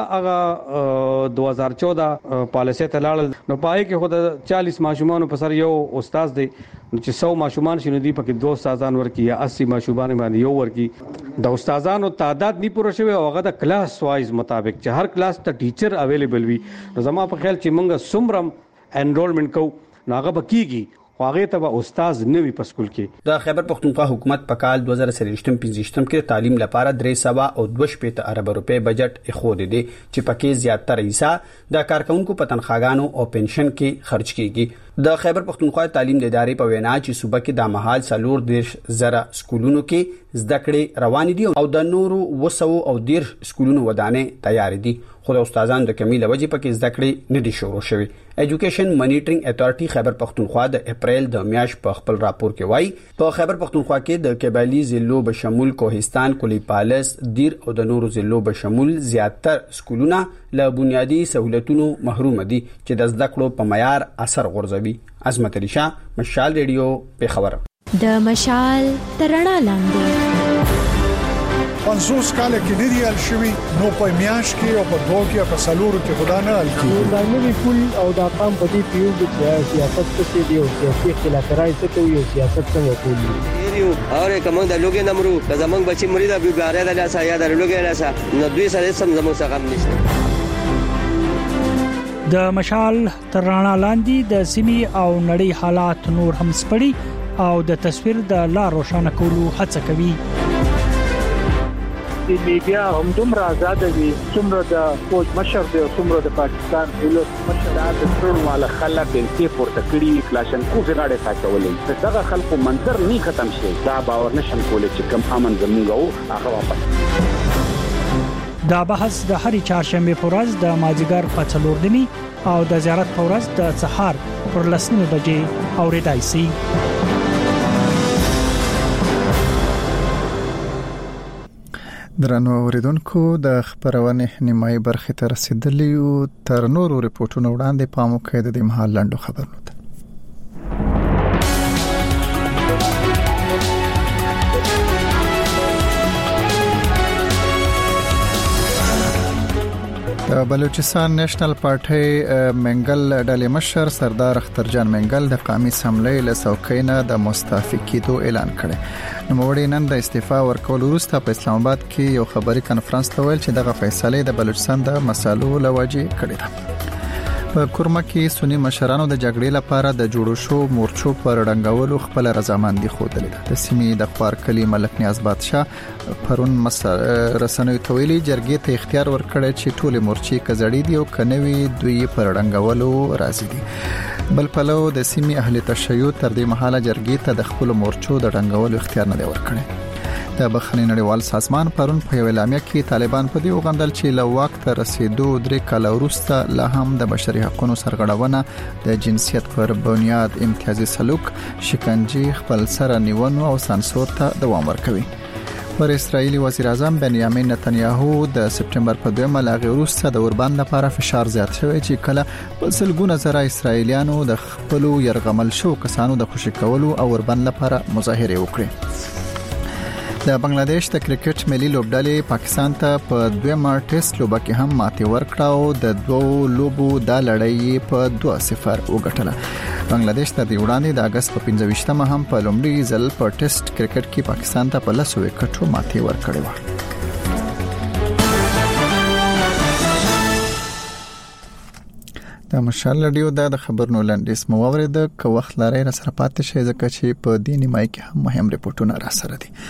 هغه دوه هزار چودہ پالیسي ته لاړل نو پای کې خود چالیس ماشومان په سر یو استاد دی چې سو ماشومان شنو دی پکې دوه استادان ورکی یا اسی ماشومان باندې یو ورکی. د استادانو تعداد نه پوره شوی او هغه د کلاس وایز مطابق چې هر کلاس ته ټیچر اویلیبل وي. نو زما په خیال چې مونږ سمرم انرولمنت کو ناغه بکیږي واغې ته به استاد نوی په سکول کې. د خیبر پختونخوا حکومت په کال دوه زره سلويشتم پنځويشتم کې تعلیم لپاره درې سوه او دوه شپږ ارب روپے بجټ اخود دي چې پکې زیاتره حصہ د کارکونکو په تنخواګانو او پنشن کې خرج کیږي. د خیبر پختونخوا تعلیم د ادارې په وینا چې صوبه کې د مهال سلور دیش زره سکولونو کې زده کړې روان دي او د نورو وسو او دیر سکولونو ودانې تیار دي خو د استادانو د کمی لوجې پکې زده کړې نه دي شروع شوي. ایجوکیشن منیټرینګ اتھارټي خیبر پختونخوا د اپریل د میاش په خپل راپور کې وایي په خیبر پختونخوا کې د قبایلی ضلعو بشمول کوهستان کلی پالس دیر او د نورو ضلعو بشمول زیاتر سکولونه له بنیادی سہولتونو محروم دي چې د زده کړو په معیار اثر غورځوي. عظمت علی شاه مشال ریډیو په خبر د مشال ترڼا لاندې پنځوس کال کې ندی الشوي نو په میاش کې او په دوه کې په سلورو کې خدا نه الکی دا نوی کول او دا قام په دې پیو د سیاست څخه دی او سیاسي خلافکارای څخه یو سیاست څنګه کوي یو اوره کوم د لوګي نمرو زمنګ بچی مریدا بیګاره د لاسه یا د لوګي لاسه نو دوی سره سم زمو څخه هم نشته. د مشال ترڼا لاندې د سیمي او نړۍ حالات نور هم سپړي او د تصویر د لا روښانه کولو هڅه کوي. د میډیا هم دومره آزاد دي څومره د فوج مشر دی څومره د پاکستان ولس مشر د ټول مال خلک په پورته کړي کلاشن کو غاړه ساتولې دغه خلکو منظر نه ختم شي دا باور نشم کولای چې کم امن زموږ هغه واپس. دا بحث د هرې چهارشنبه په ورځ د مازیګر په څلور نیمي او د زیارت په ورځ د سهار پر لسمه بجې اوریدای شي. درنو اوریدونکو د خبرونه نیمای برخه ته رسیدلی او تر نورو ریپورتونو وړاندې پام وکړئ د مهال لاندو خبرونه ته. د بلوچستان نېشنل پارټي منګل ډلې مشر سردار اخترجان منګل د قومي سملې له څوکۍ نه د مستعفي کېدو اعلان کړی. نوموړي نن د استعفا ورکول وروسته په اسلام آباد کې یو خبري کانفرنس ته ویل چې دغه فیصله د بلوچستان د مسالو لوجه کړې ده. په کورما کې سنی مشرانو د جګړې لپاره د جوړو شو مورچو پر رنګولو خپل رضامندي خوده ده. د سیمې د خوار کلی ملک نیاز بادشاه پرون رسنوي تویلي جرګې ته اختیار ورکړی چې ټول مورچې کزړې دي او کنوي دوی پر رنګولو راځي دي. بل پلو د سیمې اهل تشیع تر دې مهاله جرګې ته د خپل مورچو د رنګولو اختیار نه دی ورکړی. د بخښنې نړیوال سازمان پرون په یو اعلامیه کې طالبان په دې وغندل چې له واک ته رسیدو درې کاله وروسته لا هم د بشري حقوقو سرغړونه د جنسیت پر بنیاد امتیازي سلوک شکنجه خپل سره نیونه او سانسور ته دوام ورکوي. پر اسرایلی وزیر اعظم بنیامین نتنیاهو د سپټمبر په دویمه لاغه وروسته د اوربان لپاره فشار زیات شوی چې کله په سلګونه زره اسرایلیانو د خپل يرغمل شو کسانو د خوشی کولو او اوربان لپاره مظاهره وکړي. د بنگلاديش د کرکټ ملي لوبډلې پاکستان ته په دویمه ټیسټ لوبه کې هم ماتې ورکړه او د دوو لوبو د لړۍ په دوه صفر وګټله. بنگلاديش ته د وړاندې د اگست په پنځه ویشتمه هم په لومړي ځل په ټیسټ کرکټ کې پاکستان ته په لسو وکټو ماتې ورکړې و. د مشال رادیو د خبرونو لاندې سمو اورید که وخت لري را سره پاتې شي ځکه چې په دې نیمای کې هم مهم ریپورتونه را سره دي.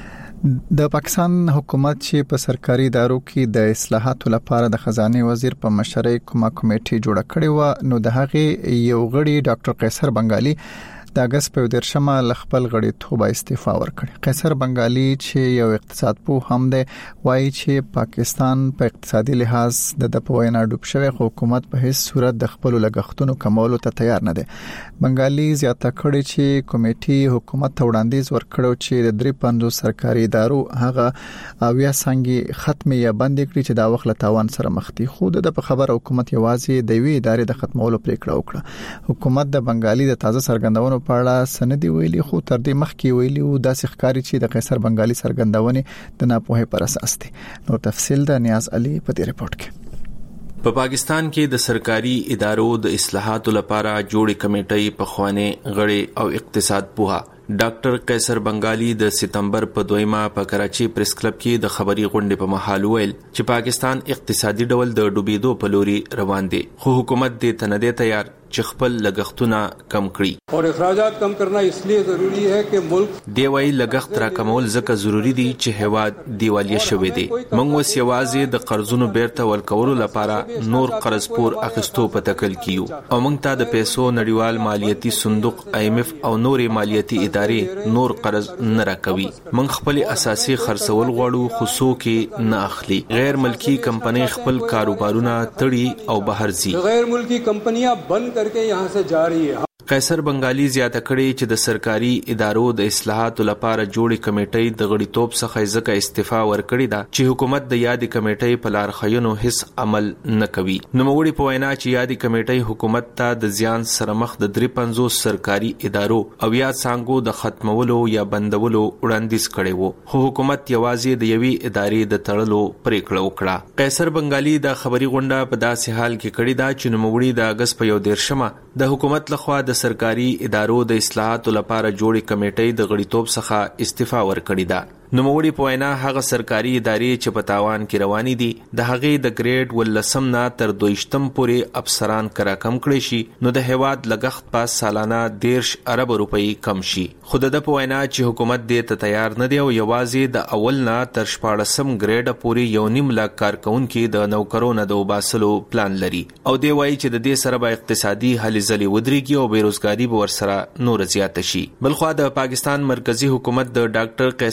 د پاکستان حکومت چې په سرکاري ادارو کې د اصلاحاتو لپاره د خزانه وزیر په مشرۍ کومه کمیټه جوړه کړې و نو د هغه یو غړي ډاکټر قیصر بنگالي د اگست په درشمه خپل غړي توبه استعفا ورکړي. قیصر بنگالي چې یو اقتصاد پوه هم دی وایي چې پاکستان په اقتصادي لحاظ د د پوینا ډوب شوی حکومت په هیڅ صورت د خپل لګښتونو کمولو ته تیار نه دی. بنگالي زیاته کړي چې کمیټې حکومت ته وړاندیز ورکړو چې د درې پنځو سرکاري ادارو هغه اویا څنګه ختم یا بند کړي چې دا وخت له تاوان سره مخ دي. خو د په خبر حکومت یوازې د وی ادارې د ختمولو پریکړه وکړه. حکومت د بنگالي د تازه سرګندونو په اړه سندې ویلي خو تر دې مخکې ویلي او داسې ښکاری چې د قیصر بنگالي سرګندونې د ناپوهۍ پر اساس دي. نو تفصیل د نیاز علي په دې رپورت کې. په پاکستان کې د سرکاري ادارو د اصلاحاتو لپاره جوړې کمیټې په خوانه غړي او اقتصاد پوها ډاکټر قیصر بنگالي د سپتمبر په دویمه په کراچي پریس کلب کې د خبري غونډې په محل ویل چې پاکستان اقتصادي ډول د ډوبېدو په لوري روان دي خو حکومت دې ته نه دی تیار چې خپل لګښتونه کم کړي اور اخراجات کم کرنا اسلیے ضروری ہے کہ ملک دی وی لګښت را کمول ځکه ضروری دي چې هواد دیوالیه شوی دی. موږ وس یوازې د قرضونو بیرته ورکولو لپاره نور قرض پور اخیستو په تکل کیو او موږ ته د پیسو نړیوال مالیاتي صندوق آی ایم ایف او نورې مالیاتي ادارې نور قرض نه راکوي. موږ خپل اساسي خرڅول غواړو خو څوک نه اخلي. غیر ملکی کمپنۍ خپل کاروبارونه تړي او بهر ځي. غیر ملکی کمپنیاں بند करके यहाँ से जा रही है. قیصر بنگالي زیاته کړي چې د سرکاري ادارو د اصلاحاتو لپاره جوړې کمیټې د غړیتوب څخه ځکه استعفا ورکړي دا چې حکومت د یادې کمیټې په لار خینو هیڅ عمل نه کوي. نو موږ په وینا چې یادې کمیټې حکومت ته د زیان سره مخ د درې پنځوس سرکاري ادارو او یا څنګه د ختمولو یا بندولو وړاندیز کړي وو خو حکومت یوازې د یوې ادارې د تړلو پریکړه وکړه. قیصر بنگالي د خبري غونډه په داسې حال کې کړي دا چې نوموړي د اگست په یو دیرشمه د حکومت لخوا د سرکاري ادارو د اصلاحاتو لپاره جوړې کمیټې د غړیتوب څخه استعفا ورکړې ده. نوموړي په وینا هغه سرکاري ادارې چې په تاوان کې روانې دي د هغې د ګریډ ولسم نه تر دویشتم پورې افسران کرا کم کړي شي نو د هواد لګښت په سالانه دیرش ارب روپۍ کم شي. خو د په وینا چې حکومت دې ته تیار نه دی او یوازې د اول نه تر شپاړسم ګریډ پورې یو نیم لاک کارکونکو د نوکرونو د وباسلو پلان لري او دی وایي چې د دې سره به اقتصادي هلې ځلې ودرېږي او بیروزګاری به ورسره نور زیات شي. بلخو د پاکستان مرکزی حکومت د ډاکټر قیصر بنگالي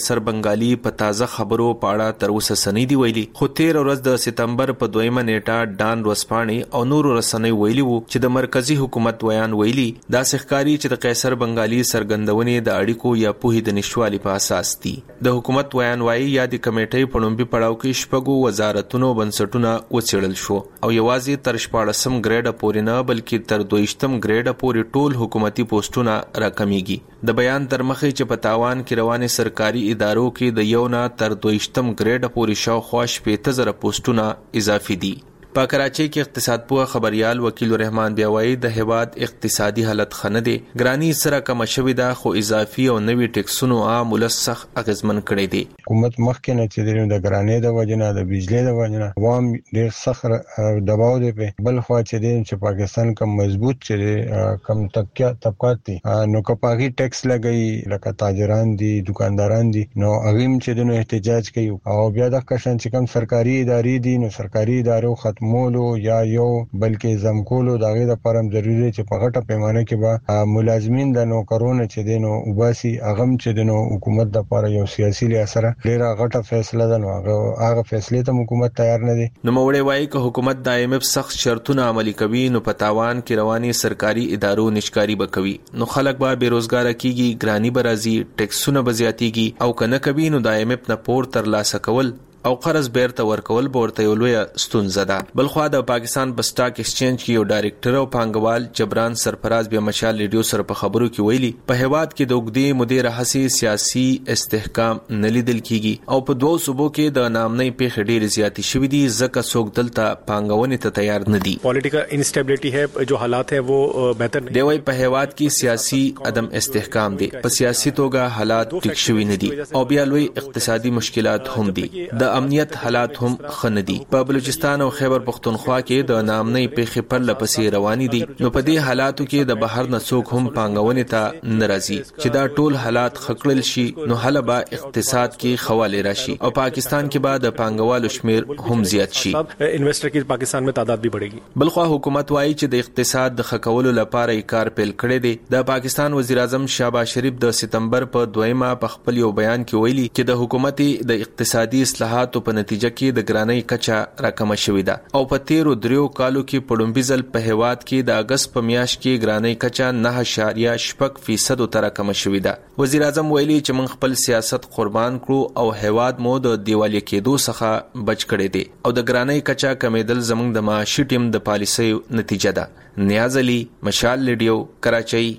بنگالي په تازه خبرو پاړه تر اوسه سنې دی ویلي. خو تیر ورځ د سپتمبر په دویمه نیټه ډان روسپانی او نورو رسنۍ ویلي وو چې د مرکزی حکومت ویان ویلي دا ښکاری چې د قیصر بنگالي سرګندونې د اړیکو یا پوهې د نشوالي په اساس دي. د حکومت ویان وایي یا د کمیټې په لومبي پړاو کې شپږو وزارتونو بنسټونه وڅېړل شو او یوازې تر شپاړسم ګریډه پورې نه بلکې تر دویشتم ګریډه پورې ټول حکومتي پوسټونه راکمیږي. د بیان تر مخې چې په تاوان کې روانې سرکاري ادارو کې د یو نه تر دویشتم ګریډه پورې شاوخوا شپېته زره پوسټونه اضافي دي. په کراچۍ کې اقتصاد پوه خبريال وکیل رحمان بیا وایي د هیواد اقتصادي حالت خنه دي. ګرانی سره کم شوې ده خو اضافي او نوي ټیکسونو عام ملسخ اغیزمن کړي دي. حکومت مخکې نه چې د ګرانی د وجنه د بجلی د وجنه عوام ډېر سخت دباو دي په بل خوا چې د پاکستان کم مضبوط چې کم طبقه طبقات دي نو کپاغي ټیکس لګي لکه تاجران دي دکانداران دي نو اغیم چې د احتجاج کوي او بیا د کشن چې کم سرکاري ادارې دي نو سرکاري ادارو ختم مولو یا یو بلکې زمکولو دغه د پرم ضروری چې په غټه پیمانه کې به ملازمین د نوکرونو چې دینو وباسي اغم چې دینو حکومت د لپاره یو سیاسي لاسره ډیره غټه فیصله ده نو هغه فیصله ته حکومت تیار نه دي. نو موړې وایي چې حکومت د آی ایم ایف سخت شرطونه عملي کوي نو په تاوان کې رواني سرکاري ادارو نشکاری بکوي نو خلک به بیروزګار کیږي ګرانی برازي ټیکسونه بزیاتیږي او کنه کوي نو د آی ایم ایف نه پور تر لاسه کول او قرض بیرته ورکول ورته یو لوی ستونزه ده. بلخوا د پاکستان په سٹاک ایکسچینج کې یو ډایریکټر او پانګوال جبران سرفراز بیا مشال ریډیو سره په خبرو کې ویلي په هیواد کې د وګړي مدیر حسي سیاسي استحکام نه لیدل کیږي او په دوه صوبو کې د نامنۍ پیښې ډېر زیاتې شوې دي ځکه څوک دلته پانګونې ته تیار نه دي. پولیټیکل انسټیبিলিټی ہے جو حالات ہیں وہ بهتر دی وای په هیواد کې سیاسي عدم استحکام دي په سیاسي توګه حالات ټیک شوي نه دي او بیا لوی اقتصادي مشکلات هم دي. د امنیت حالات هم خندي. په بلوچستان او خیبر پختونخوا کې د نامنۍ پیښې پر لپسې روانې دي نو په دې حالاتو کې د بهر نه څوک هم پانګونې ته ناراضي چې دا ټول حالات خکړل شي نو حل به اقتصاد کې خواله راشي او پاکستان کې به د پانګوالو شمیر هم زیات شي. انویسټر کې پاکستان میں تعداد بھی بڑھے گی. بلخوا حکومت وایي چې د اقتصاد د خکولو لپاره یې کار پیل کړی دی. د پاکستان وزیر اعظم شهباز شریف د سپتمبر په دویمه په خپل یو بیان کې ویلي چې د حکومت د اقتصادي اصلاحات په نتیجه کې د ګرانۍ کچه راکمه شوې ده او په تیرو دریو کالو کې په لومبي ځل په هیواد کې د اگست په میاشت کې ګرانۍ کچه نه اشاریه شپږ فیصد تر راکمه شوې ده. وزیر اعظم ویلي چې موږ خپل سیاست قربان کړو او هیواد مو د دیوالي کېدو څخه بچ کړی دی او د ګرانۍ کچه کمیدل زموږ د معاشي ټیم د پالیسۍ نتیجه ده. نیاز علي مشال ریډیو کراچۍ.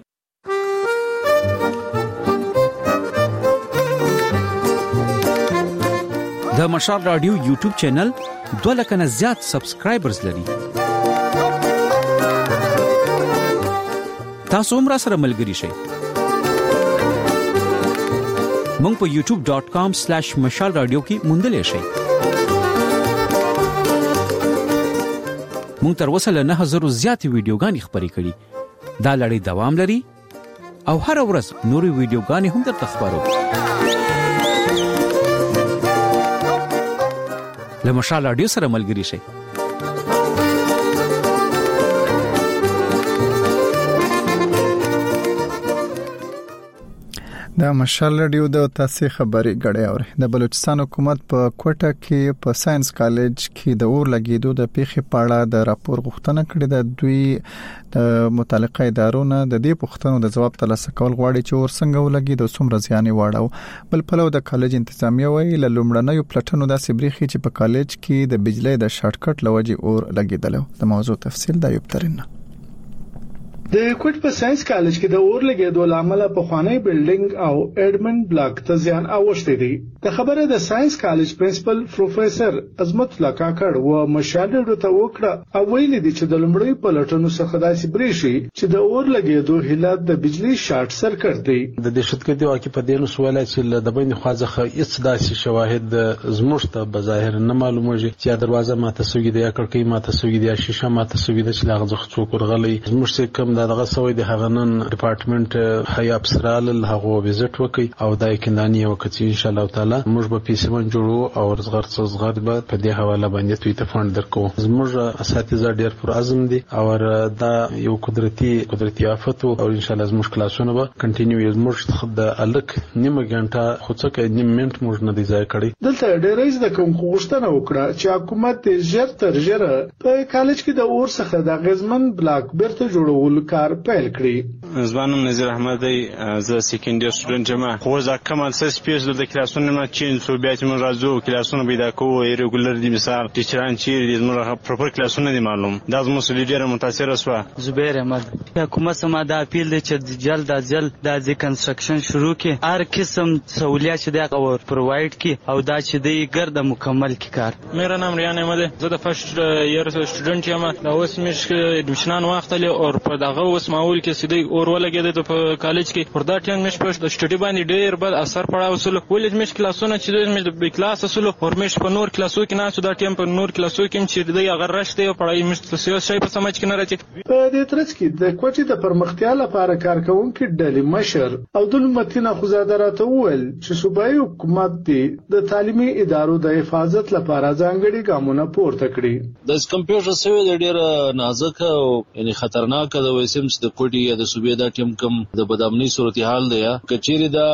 د مشال رادیو یوټیوب چینل دوه لک نه زیات سبسکرایبرز لري. تاسو هم را سره ملګري شئ. مونږ په یوټیوب ډاٹ کام سلیش مشال رادیو کې موندلی شئ. مونږ تر اوسه له نه هزارو زیاتې ویډیوګانې خپرې کړي. دا لړۍ دوام لري او هر ورځ نورې ویډیوګانې هم درته خپرو. له مشال رادیو سره ملګري شئ. د مشال رادیو د تاسې خبري غړې اوري. د بلوچستان حکومت په کوټه کې په ساينس کالج کې د اور لګیدو د پیښې په اړه د راپور غوښتنه کړې ده. دوی د متعلقه ادارو نه د دې پوښتنو د جواب ترلاسه کول غواړي چې اور څنګه ولګي د څومره زیان واړو. بل پلو د کالج انتظامیه وایي له لومړنیو پلټنو د سبريخي چې په کالج کې د بجلی د شارټ کټ لوجي اور لګیدل. د موضوع تفصیل د ایوب ترين. د کوټ په ساينس کالج کې د اور لګیدو لامل په خوانی بلډینګ او اډمن بلاک ته زیان اوښتې دي. د خبره د ساينس کالج پرنسپل پروفیسور عظمت الله کاکړ و مشاهده ته وکړه او ویل دي چې د لومړی پلټنو څخه داسې بریښي چې د اور لګیدو حالت د بجلی شارټ سرکټ دی. د دې شتکې دی واکې په دینو سواله چې د بین خوازخه هیڅ داسې شواهد زموږ ته بظاهر نه معلومږي چې دروازه ماته سوګي دی یا کړکۍ ماته سوګي دی یا شیشه ماته سوګي دی چې لاغه څوک ورغلي زموږ څخه کم دغه سوي د هغنن ډپارټمنټ هي افسرال هغه وزټ وکي او دای کندانی وکړي ان شاء الله تعالی موږ به پیسمن جوړو او زغر زغر به په دې حواله باندې توی ته فند درکو. زموږ اساتذه ډیر پر عزم دي او دا یو قدرتي قدرتي آفت او ان شاء الله زموږ کلاسونه به کنټینیو زموږ د الک نیمه غنټه خو څه کې نیم منټ موږ نه دی ځای کړی. دلته ډیرې د کوم غوښتنه وکړه چې حکومت ژر تر ژره په کالج کې د اور څخه د غزمن بلاک بیرته جوړولو کار پیل کړي. زبانم نظیر احمد دی زه سیکنډ ایئر سټوډنټ یم. خو ځکه کمال سس پیس د کلاسونو نه چینج سو بیا چې موږ راځو کلاسونه پیدا کوو ریګولر دي مثال ټیچران چې موږ پروپر کلاسونه دي معلوم دا زموږ سلیډر متاثر شو. زبیر احمد حکومت سم دا اپیل دی چې جلد از جلد د ریکنسټرکشن شروع کړي هر قسم سہولیات چې دا اور پرووایډ کړي او دا چې دی ګرد مکمل کی کار. میرا نام ریان احمد ہے. زه د فرست ایئر سټوډنټ یم. دا اوس مې ایډمیشن واخلې او په دغه اوس ماحول کې سیدی اور ولګېد په کالج کې پر دا ټیم مې په سټډي باندې ډېر بد اثر پړاو وسلو. ولې مې کلاسونه چې مې د کلاس وسلو اور مې په نور کلاسو کې نه دا ټیم په نور کلاسو کې چې دی هغه راشته او پړای مې څه شي په سمج کې نه راځي. په دې ترڅ کې د کوټې د پرمختیا لپاره کارکونکو ډلې مشر عبدالمتین خزاده راته وویل چې صوبایي حکومت د تعلیمي ادارو د حفاظت لپاره ځانګړي ګامونه پورته کړي. د کمپیوټر سوي د ډېر نازک او یعنی خطرناک د وسیم چې د کوټي یا د صوبې د ټیم کم د بدامنی صورتحال دی کچېری دا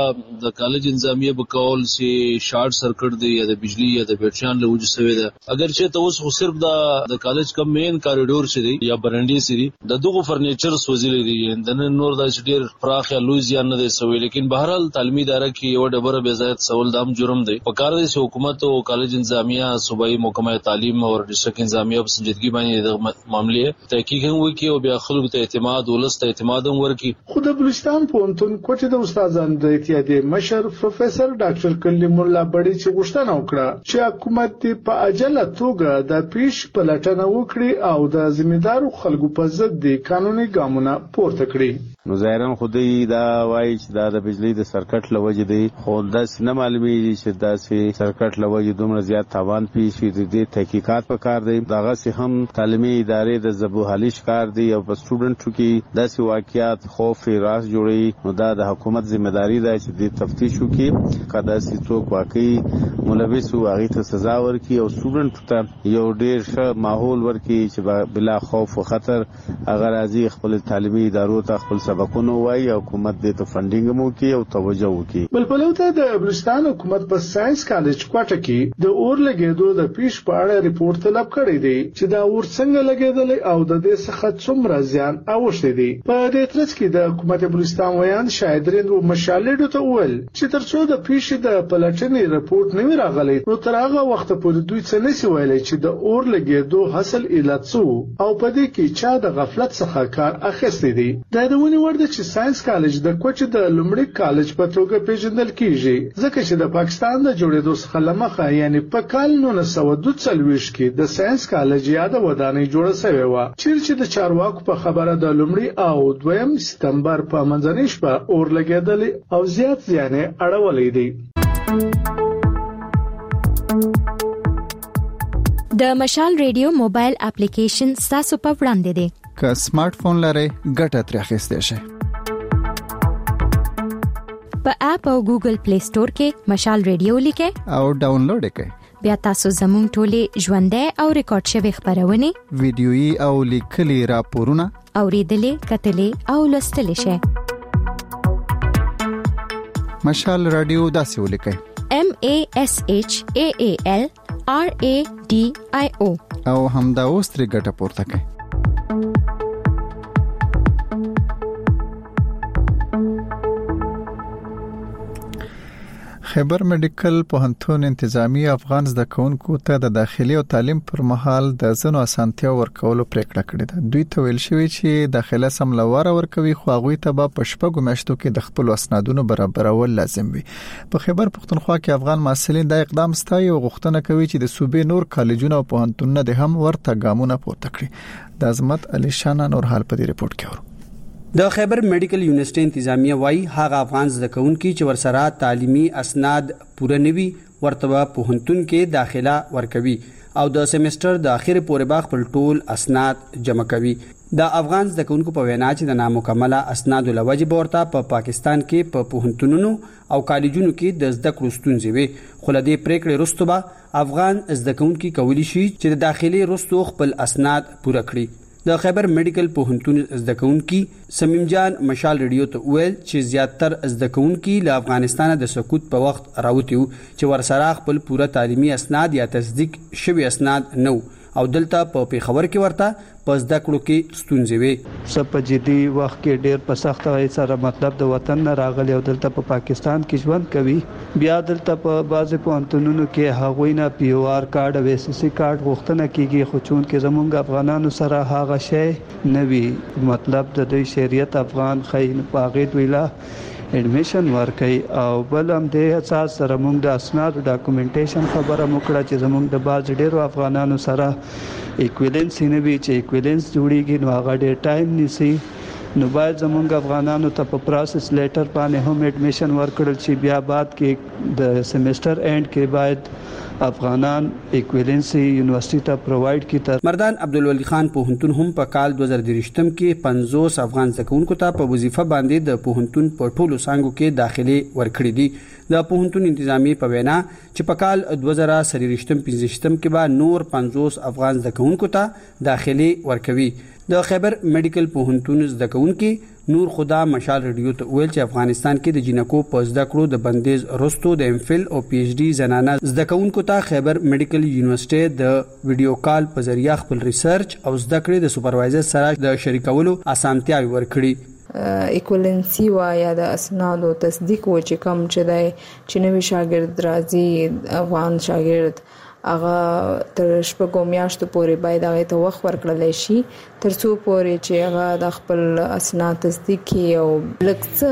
د کالج انتظامیه په کول سي شارټ سرکټ دی یا د بجلی یا د بیټریان له وجه سوي ده. اگر چې ته اوس خو صرف د د کالج کم مین کاریډور شری یا برنډي سری د دغه فرنیچر سوزیل دي د نور د ډېر فراخ یا لوزیان نه دی سوي لیکن بهرحال تعلیمي اداره کې یو ډبره به زیات سوال دام جرم دی. په کار دی چې حکومت او کالج انتظامیه صوبایي محکمه تعلیم او ډسټریکټ انتظامیه په سنجیدګي باندې د معاملې تحقیق هم وکړي او بیا خلکو ته اعتماد ولست اعتماد هم ورکړي. خو د بلوچستان پوهنتون کوټې د استادانو د اتحادیې مشر پروفیسور ډاکټر کلیم الله بډي چې غوښتنه وکړه چې حکومت په عاجله توګه د پیش پلټنه وکړي او د ذمہدارو خلکو په ضد د قانوني ګامونه پورته کړي. نو ظاهرا خودی دا وایي چې دا د بجلی د سرکټ لوجه دی خو دا نه معلومیږي چې دا سي سرکټ لوجه دومره زیات تاوان پیښ شي. د تحقیقات په کار دی دغه سي هم تعلیمي ادارې د ذبوحالي شکار دی او په سټوډنټو کې داسې واقعیات خوف راس جوړي نو دا د حکومت ذمہداري ده چې د تفتیش وکړي کدا سي څوک واقعي ملوث او هغه ته سزا ورکړي او سټوډنټ ته یو ډیر ښه ماحول ورکړي چې بلا خوف او خطر اگر ازي خپل تعلیمي ادارو ته خپل سبقونه وایي حکومت دې ته فندینګ مو کوي او توجه وکړي. بل په لور ته د بلوچستان حکومت په ساينس کالج کوټه کې د اور لګیدو د پیش په اړه ریپورت طلب کړی دی چې دا اور څنګه لګیدل او د دې څخه څومره زیان اوښتي دی. په دې ترڅ کې د حکومت بلوچستان ویان شاهدرین او مشالډو ته وویل چې ترڅو د پیش د پلټنې ریپورت نه وي راغلی نو تر هغه وخت پورې دوی څه نشي ویلای چې د اور لګیدو حاصل علت څه او په دې کې چا د غفلت څخه کار اخیستی دی. دا د ونی ورده چې ساينس کالج د کوټې د لومړي کالج په توګه پیژندل کیږي ځکه چې د پاکستان د جوړېدو څخه لمخه یعنی په کال نولس سوه دوه څلوېښت کې د ساينس کالج یاده ودانۍ جوړه شوې و چې د چارواکو په خبره د لومړي او دویم سپتمبر په منځنۍ شپه اور لګېدل او زیات زیان اړولې دي. د مشال ریډیو موبایل اپلیکیشن تاسو په وړاندې دی. که سمارټ فون لرئ ګټه ترې اخیستئ شئ. په اپ او ګوګل پلی سٹور کې مشال ریډیو لیکئ او ډاونلوډ کړئ. بیا تاسو زموږ ټولې ژوندۍ او ریکارډ شوی خبرونه ویډیويي او لیکلي راپورونه اوریدلې کتلې او لوستلې شئ. مشال رادیو داسې ولیکئ M A S H A A L R A D I O او همدا اوس ترې ګټه پورته کړئ. خیبر میډیکل پوهنتون انتظامی افغان زده کوونکو ته د داخلي او تعلیم پر مهال د ځنو اسانتیا ورکولو پریکړه کړې ده. دوی ته ویل شوی چې داخله سملواره ورکوي خو هغه ته به په شپږو میاشتو کې د خپل اسنادونو برابرول لازم وي. په خیبر پختونخوا کې افغان محصلین د اقدام ستایي او غوښتنه کوي چې د صوبې نور کالجونه او پوهنتونونه د هم ورته ګامونه پورته کړي. د عظمت علي شانا نور حال په دې ریپورت کې ورو. د خیبر میډیکل یونیورسيټي انتظامیه وايي هغه افغان زده کوونکي چې ورسره تعلیمي اسناد پوره نوي ورته پوهنتون کې داخله ورکوي او د سیمستر د اخر پورې باغ خپل ټول اسناد جمع کوي. د افغان زده کوونکو په وینا چې د نامکمله اسنادو له وجې ورته په پا پاکستان کې په پوهنتونونو او کالجونو کې د زده کړو ستونزې وي، خو له دې پریکړې وروسته به افغان زده کوونکي کولی شي چې د داخلي وروسته خپل اسناد پوره کړي. د خیبر میډیکل پوهنتون زده کوونکي سمیم جان مشال ریډیو ته ویل چې زیاتر زده کوونکي له افغانستان د سقوط په وخت راوتی وو چې ورسره خپل پوره تعلیمي اسناد یا تصدیق شوی اسناد نو او دلته په پیښور کې ورته په زده کړو کې ستونزې وي. سب په جدي وخت کې ډېر په سخت غي سره مطلب د وطن نه راغلي او دلته په پاکستان کې ژوند کوي. بیا دلته په بعضې پوهنتونونو کې هغوی نه پی او آر کارت او اس سی کارت غوښتنه کیږي، خو چون کې زمونږ افغانانو سره هغه شی نه وي، مطلب د دوی شریعت افغان خین پاغید ویلا اډمیشن ورکي او بل هم د اساس سره موږ د اسناد ډاکومېنټیشن خبره وکړه چې زموږ د باز ډیرو افغانانو سره ایکویلنس نه وي، چې ایکویلنس جوړیږي نو هغه ډیر ټایم نیسي. نو باید زموږ افغانانو ته په پروسس لیټر باندې هم اډمیشن ورکړل شي، بیا بعد کې د سیمستر اینڈ کې باید افغانان ایکویلنسي یونیورسيټي ته پرووایډ کړي. مردان عبدالولي خان پوهنتون هم په کال دوه زره دریشتم کې پنځوس افغان زکونکو ته په وظیفه باندې د پوهنتون په ټولو څانګو کې داخلي ورکړي دي. د پوهنتون انتظامی په وینا چې په کال دوه زره سلیریشتم پنځشتم کې به نور پنځوس افغان زکونکو ته داخلي ورکوي. د خیبر میډیکل پوهنتون زده کوونکي نور خدا مشال ریډیو ته ویل چې افغانستان کې د جنکو په زده کړو د بندیز وروسته د ام فل او پی ایچ ډي زنانه زده کوونکو ته خیبر میډیکل یونیورسيټي د ویډیو کال په ذریعہ خپل ریسرچ او زده کړې د سوپروایزر سره د شریکولو اسانتیاوي ورکړي. ایکویلنسي وا یا د اسنادو تصدیق و چې کم چې د چینوي شاګرد راځي افغان شاګرد هغه تر شپږو میاشتو پورې باید هغه ته وخت ورکړل شي تر څو پورې چې هغه د خپل اسناد تصدیق کړي او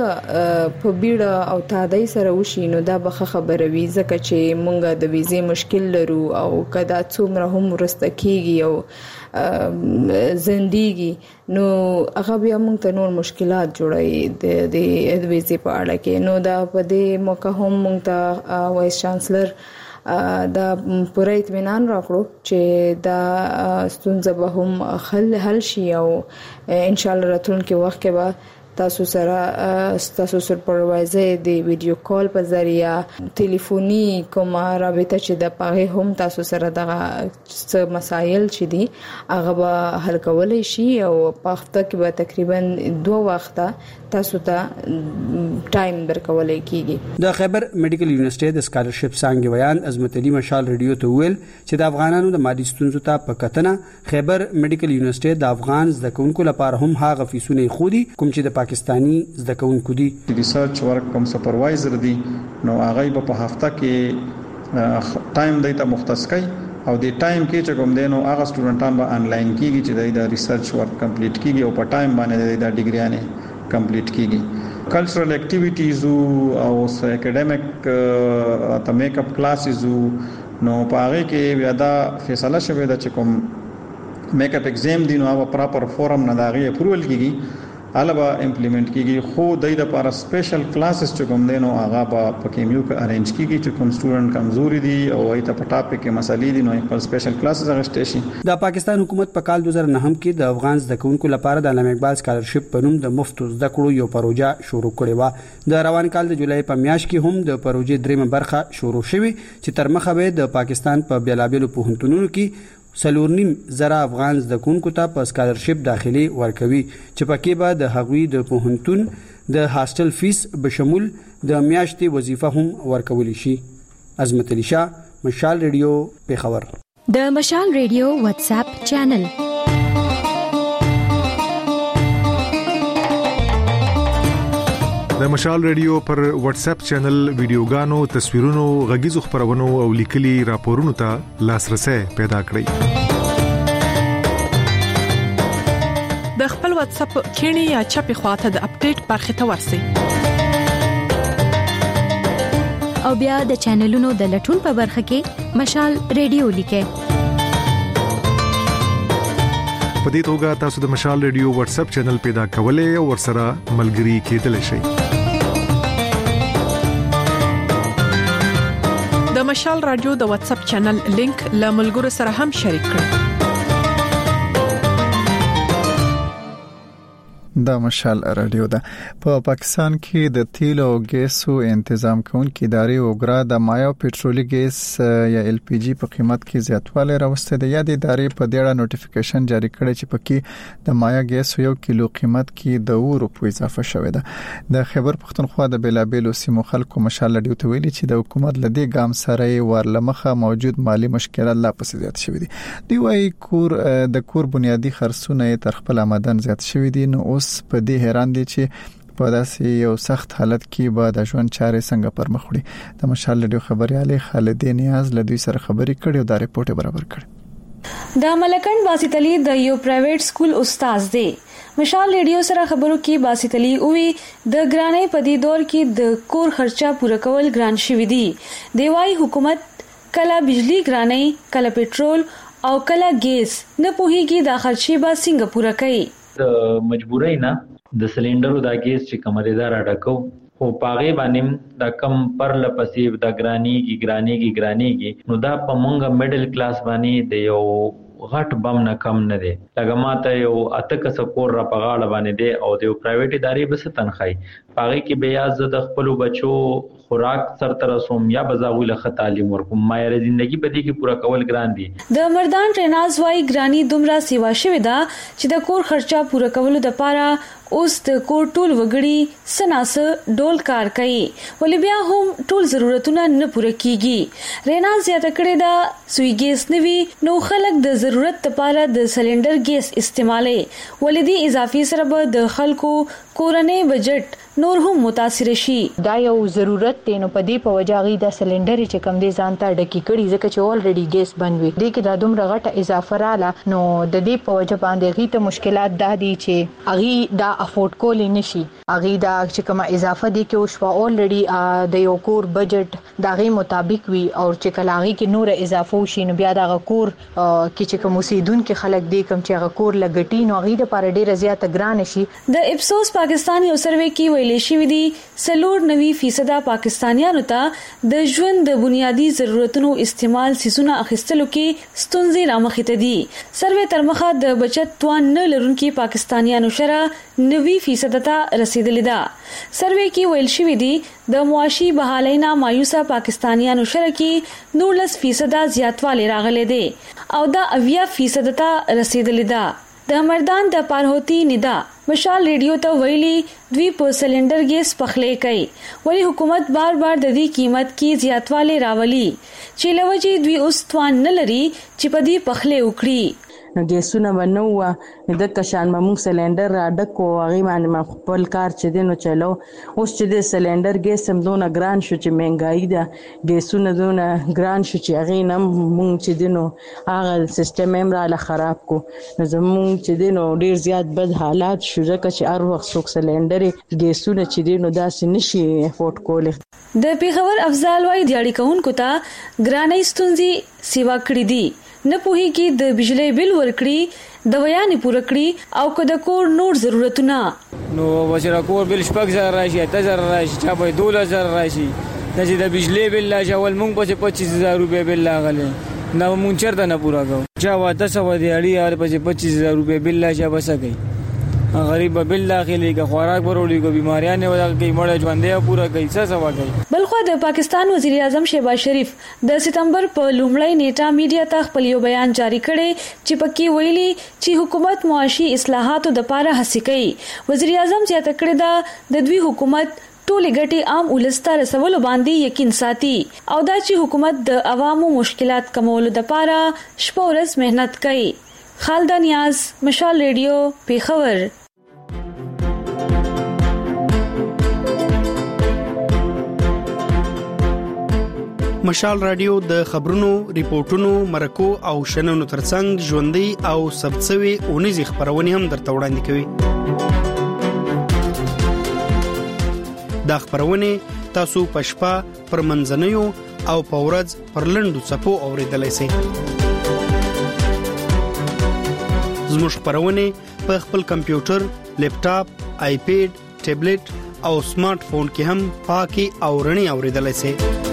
لکه په بیړه او تادای سره وشي نو دا به خبره وي، ځکه چې مونږ د ویزې مشکل لرو او کدا څومره هم ورسته کیږي او زندګي نو هغه بیا مونږ ته نور مشکلات جوړوي د د ویزې په اړه کې. نو دا په دې موقع هم مونږ ته وایس چانسلر دا پوره اطمینان راکړو چې دا ستونزه به هم حل حل شي او ان شاء الله راتلونکي وخت کې به تاسو سره تاسو سپروایزر د ویډیو کال په ذریعہ ټلیفوني کومه رابطه چې د پاره هم تاسو سره دغه څه مسایل چې دي هغه به حل کولای شي او په هفته کې به تقریبا دوه وخته تاسو ته ټایم درکولای کیږي. د خیبر میډیکل یونیورسيټي د سکالرشپ څنګه بیان عظمت علي مشال ریډیو ته ویل چې د افغانانو د مالی ستونزو ته په کتنه خیبر میډیکل یونیورسيټي د افغان زده کوونکو لپاره هم هغه فیسونه خودي کوم چې د پاکستانی زده کوونکو دي. ریسرچ ورک کوم سپروایزر دي نو هغه په هفته کې ټایم دیته مختص کوي او د ټایم کې چې کوم دینو هغه سټوډنټان به انلاین کیږي چې د ریسرچ ورک کمپلیټ کیږي او په ټایم باندې د ډیګریانه کمپلیټ کیږي. کلچرل اکټیویټیز او اکیډمیک ته میک اپ کلاسز نو پاره کې بیا دا فیصله شوه د چې کوم میک اپ ایگزام دی نو هغه پراپر فورم نه داغي اپروول کیږي البا امپلیمنٹ کیږي خو د دې لپاره سپیشل کلاسز چې کوم دینو هغه په پکیمیو کې ارینج کیږي چې کوم سټوډنټ کمزوري دي او ایت په ټاپک کې مسالې دي نو خپل سپیشل کلاسز اغشته شي. د پاکستان حکومت په کال دوه زره نهم کې د افغان زده کوونکو لپاره د علامه اقبال سکالرشپ په نوم د مفت زده کړو یو پروژه شروع کړې و. د روان کال د جولای په میاشت کې هم د پروژې دریمه برخه شروع شوه چې تر مخه به د پاکستان په بیلابیلو پوهنتونونو کې سلور نیم زره افغان زده کوونکو ته په سکالرشپ داخلي ورکوي چې پکې به د هغوی د پوهنتون د هاستل فیس بشمول د میاشتې وظیفه هم ورکول شي. عظمت علي شاه، مشال ریډیو، پیښور. د مشال ریډیو واتس اپ چینل د مشال ریډیو پر واتس اپ چینل ویډیوګانو، تصویرونو، غږیزو خبرونو او لیکلي راپورونو ته لاسرسي پیدا کړئ. د خپل واتس اپ کینی یا چپی خواته د اپډیټ برخه ته ورسئ او بیا د چینلونو د لټون په برخه کې مشال ریډیو لیکئ. په دې توګه تاسو د مشال ریډیو واتس اپ چینل پیدا کولای او ورسره ملګري کېدلی شئ. د مشال رادیو د واتس اپ چینل لینک له ملګرو سره هم شریک کړئ. د مشال رادیو ده. په پاکستان کې د تیل او ګیسو تنظیم کوونکې ادارې وګړه د مایا پېټرولي ګیس یا ال پی جی په قیمت کې زیاتوالی راوسته دی. یا د ادارې په ډیره نوټیفیکیشن جاری کړی چې پکې د مایا ګیس یو کیلو قیمت کې د یو روپیو اضافه شوې ده. د خیبر پختونخوا د بلابلو سیمو خلکو مشال رادیو ته ویلي چې د حکومت لدی ګام سره ورلمخه موجود مالی مشکلات لا پسې زیات شوې دي. دی وايي کور د کور بنیادی خرڅونه تر خپل آمدن زیات شوې دي. نو اوس په دې حیران دي چې په داسې یو سخت حالت کې به د ژوند چارې څنګه پر مخ وړي. د مشال رادیو خبريالي خالد نیاز له دوی سره خبرې کړې او دا ریپورت برابر کړ. د ملکند باسط علي د یو پرایویټ سکول استاد دی. مشال رادیو سره خبرو کې باسط علي اووي د ګرانۍ په دې دور کې د کور خرچه پوره کول ګران شوی دی. دی وايي حکومت کله بجلی ګرانۍ کله پېټرول او کله ګیس نه پوهیږي د خرچې به څنګه پوره کوي. د مجبورۍ نه د سلندرو د ګیس چې کمریدار اډکو خو پاغه باندې د کم پر لپسې د ګرانیږي ګرانیږي ګرانیږي نو دا په مونږه میډل کلاس باندې د یو غټ بم نه کم نه دی. لکه ماته یو اته کس کور را پغاړه باندې دی او د پرایویټ ادارې بس تنخای پاغه کې بیا ز د خپل بچو خوراک سر تر سوم یا بزاوی له تعلیم ورکوم مایره ژوندۍ په دې کې پورا کول ګران دي. د مردان ټریناز وايي ګرانی دومره سیوا شوی دا چې د کور خرچه پوره کولو د پاره اوس د کور ټول وګړي سناسه ډول کار کوي ولې بیا هم ټول ضرورتونه نه پوره کیږي. ریناز زیاته کړې دا سوی ګیس نوي نو خلک د ضرورت لپاره د سلندر ګیس استعمالي ولې دی اضافي سره به د خلکو کورنۍ بجټ نور هم متاثر شي. دا یو ضرورت دی نو په دې په وجاغي د سلندر چې کم دي ځان ته ډکی کړي ځکه چې اولریډي ګیس بنوي دي کې دا دومره غټه اضافه رااله نو د دې په وجه باندې غي ته مشکلات دا دي چې اغي دا افورد کولې نشي. اغي دا چې کومه اضافه دي کې او شوا اولریډي د یو کور بجټ دا غي مطابق وي او چې کلاغي کې نور اضافه وشي نو بیا دا کور کې چې کوم سیدون کې خلک دي کوم چې کور لګټي نو غي د پاره ډیره زیاته ګران شي. د ابسوس پاکستان یو سروې کې ویلې شوې دي سلور نوي فیصد پاکستانیانو ته د ژوند د بنیادی ضرورتونو استعمال سيزونه اخیستلو کې ستونزې رامخې ته دي. سروې تر مخه د بچت توان نه لرونکي پاکستانیانو شره نوي فیصد ته رسیدلې ده. سروې کې ویل شوې دي د معاشي بحالینا مایوسه پاکستانیانو شره کې نولس فیصد زیاتوالی راغلی دی او دا اویا فیصد ته رسیدلې ده. د مردان د پارهوتی ندا مشال رادیو ته ویلي دوی په سلندر ګیس پخلې کوي ولی حکومت بار بار د دې قیمت کې زیاتوالی راولي چې لوجي دوی اوس توان نه لري چې په دې پخلې وکړي. نو ګیسونه ونو د کشان ممو سلندر را ډکو هغه باندې خپل کار چې دینو چلو اوس چې د سلندر ګیس هم دونه ګران شو چې مهنګای ده ګیسونه دونه ګران شو چې هغه نم مونږ چې دینو هغه سیستم هم را ل خراب کو نو زمونږ چې دینو ډیر زیات بد حالات شو ځکه چې هر وخت څوک سلندر ګیسونه چې دینو داسې نشي افورد کولی. د پیښور افضل وای دیاړي کونکو ته ګرانۍ ستونزې سیوا کړې دي نه پوهیږي د بجلی بل ورکړي د ویانې پوره کړي او که د کور نور ضرورتونه نو وجره کور بل شپږ زره راشي اته زره راشي چا به دولس زره راشي د چې د بجلی بل لا جوال مونږ په پچیس هزار روپے بل لاغله نو مونږ چرته نه پورا کو چا واته سو دی اړي اور په پچیس هزار روپے بل لا چا بسګي غریب بل داخلي کا خوراک ورولي کو بیماریاں نه ودا کی مړ ژوندې پورا کوي څه سوا کوي. بلخو د پاکستان وزیر اعظم شهباز شریف د ستمبر په لومړی نیټه میډیا ته خپل یو بیان جاری کړي چې پکې ویلي چې حکومت معاشي اصلاحاتو د پاره هڅه کوي. وزیر اعظم زیاته کړی دا د دوی حکومت ټولې ګټې عام ولسته رسولو باندې یقین ساتي او دا چې حکومت د عوامو مشکلات کمولو د پاره شپه ورځ مهنت کوي. خالد نیاز مشال رادیو پیښور. مشال رادیو د خبرونو، ریپورتونو، مرکو او شننو ترڅنګ ژوندۍ او ثبتسوي اونیزي خبرونه هم درته وړاندې کوي. دا خبرونه تاسو پښپا پر منځنیو او په ورځ پر لندو صفو اوریدلای شئ. زموږ خبرونه په خپل کمپیوټر، لیپټاپ، آیپیډ، ټابلیټ او سمارټ فون کې هم پاکي او رڼي اوریدلای شئ.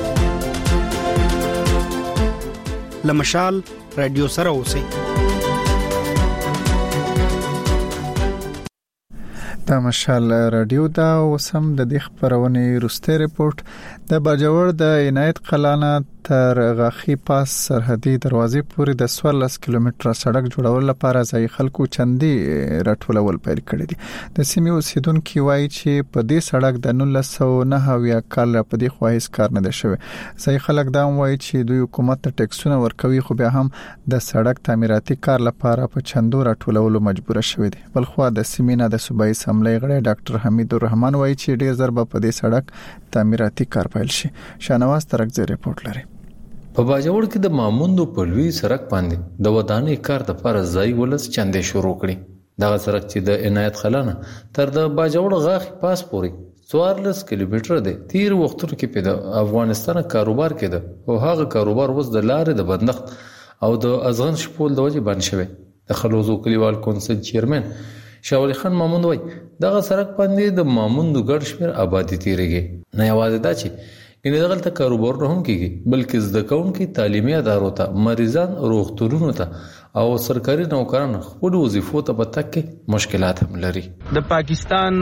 لمشال رادیو سره اوسئ. د مشال رادیو دا وسم د دې خبرونه روسته ریپورت د باجوړ د عنایت قلانه تر غاخي پاس سرحدي دروازې پورې د سوالس کیلومتره سړک جوړول لپاره ځای خلکو چندي راټولول پیل کړی دي. د سیمې اوسیدونکو وایي چې په دې سړک د نولس سوه نهه اویا کال په دې خواهیس کار نه دی شوی. ځای خلک دا وایي چې دوی حکومت ته ټیکسونه ورکوي خو بیا هم د سړک تعمیراتي کار لپاره په چندو راټولولو مجبور شوی دي. بلخو د سیمې نه د صوبایي اسمبلی غړی ډاکټر حمید الرحمن وایي چې ډیر ضربه په دې سړک تعمیراتي کار پیل شي. شانواز ترکزی ریپورت لري. په باجوړ کې د ماموندو په لوی سړک باندې د ودانۍ کار د لپاره ځای ولس چندې شروع کړي. دغه سړک چې د عنایت خلانه تر د باجوړ غاخي پاس پورې څوارلس کیلومتره دی. تیر وختونو کې په د افغانستان کاروبار کې ده او هغه کاروبار اوس د لارې د بندښت او د ازغن شپول د وجې بند شوی. د خلوزو کلیوال کونسل چیرمن شاولی خان ماموند وایي دغه سړک باندې د ماموندو ګډ شمېر آبادي تیریږي. نه یوازې دا چې ګینه دغلته کاروبارونه هم کیږي بلکې زده کوونکي تعلیمي ادارو ته مریضان روغتونونو ته او سرکاري نوکران خپل وظیفو ته په تک کې مشکلات هم لري. د پاکستان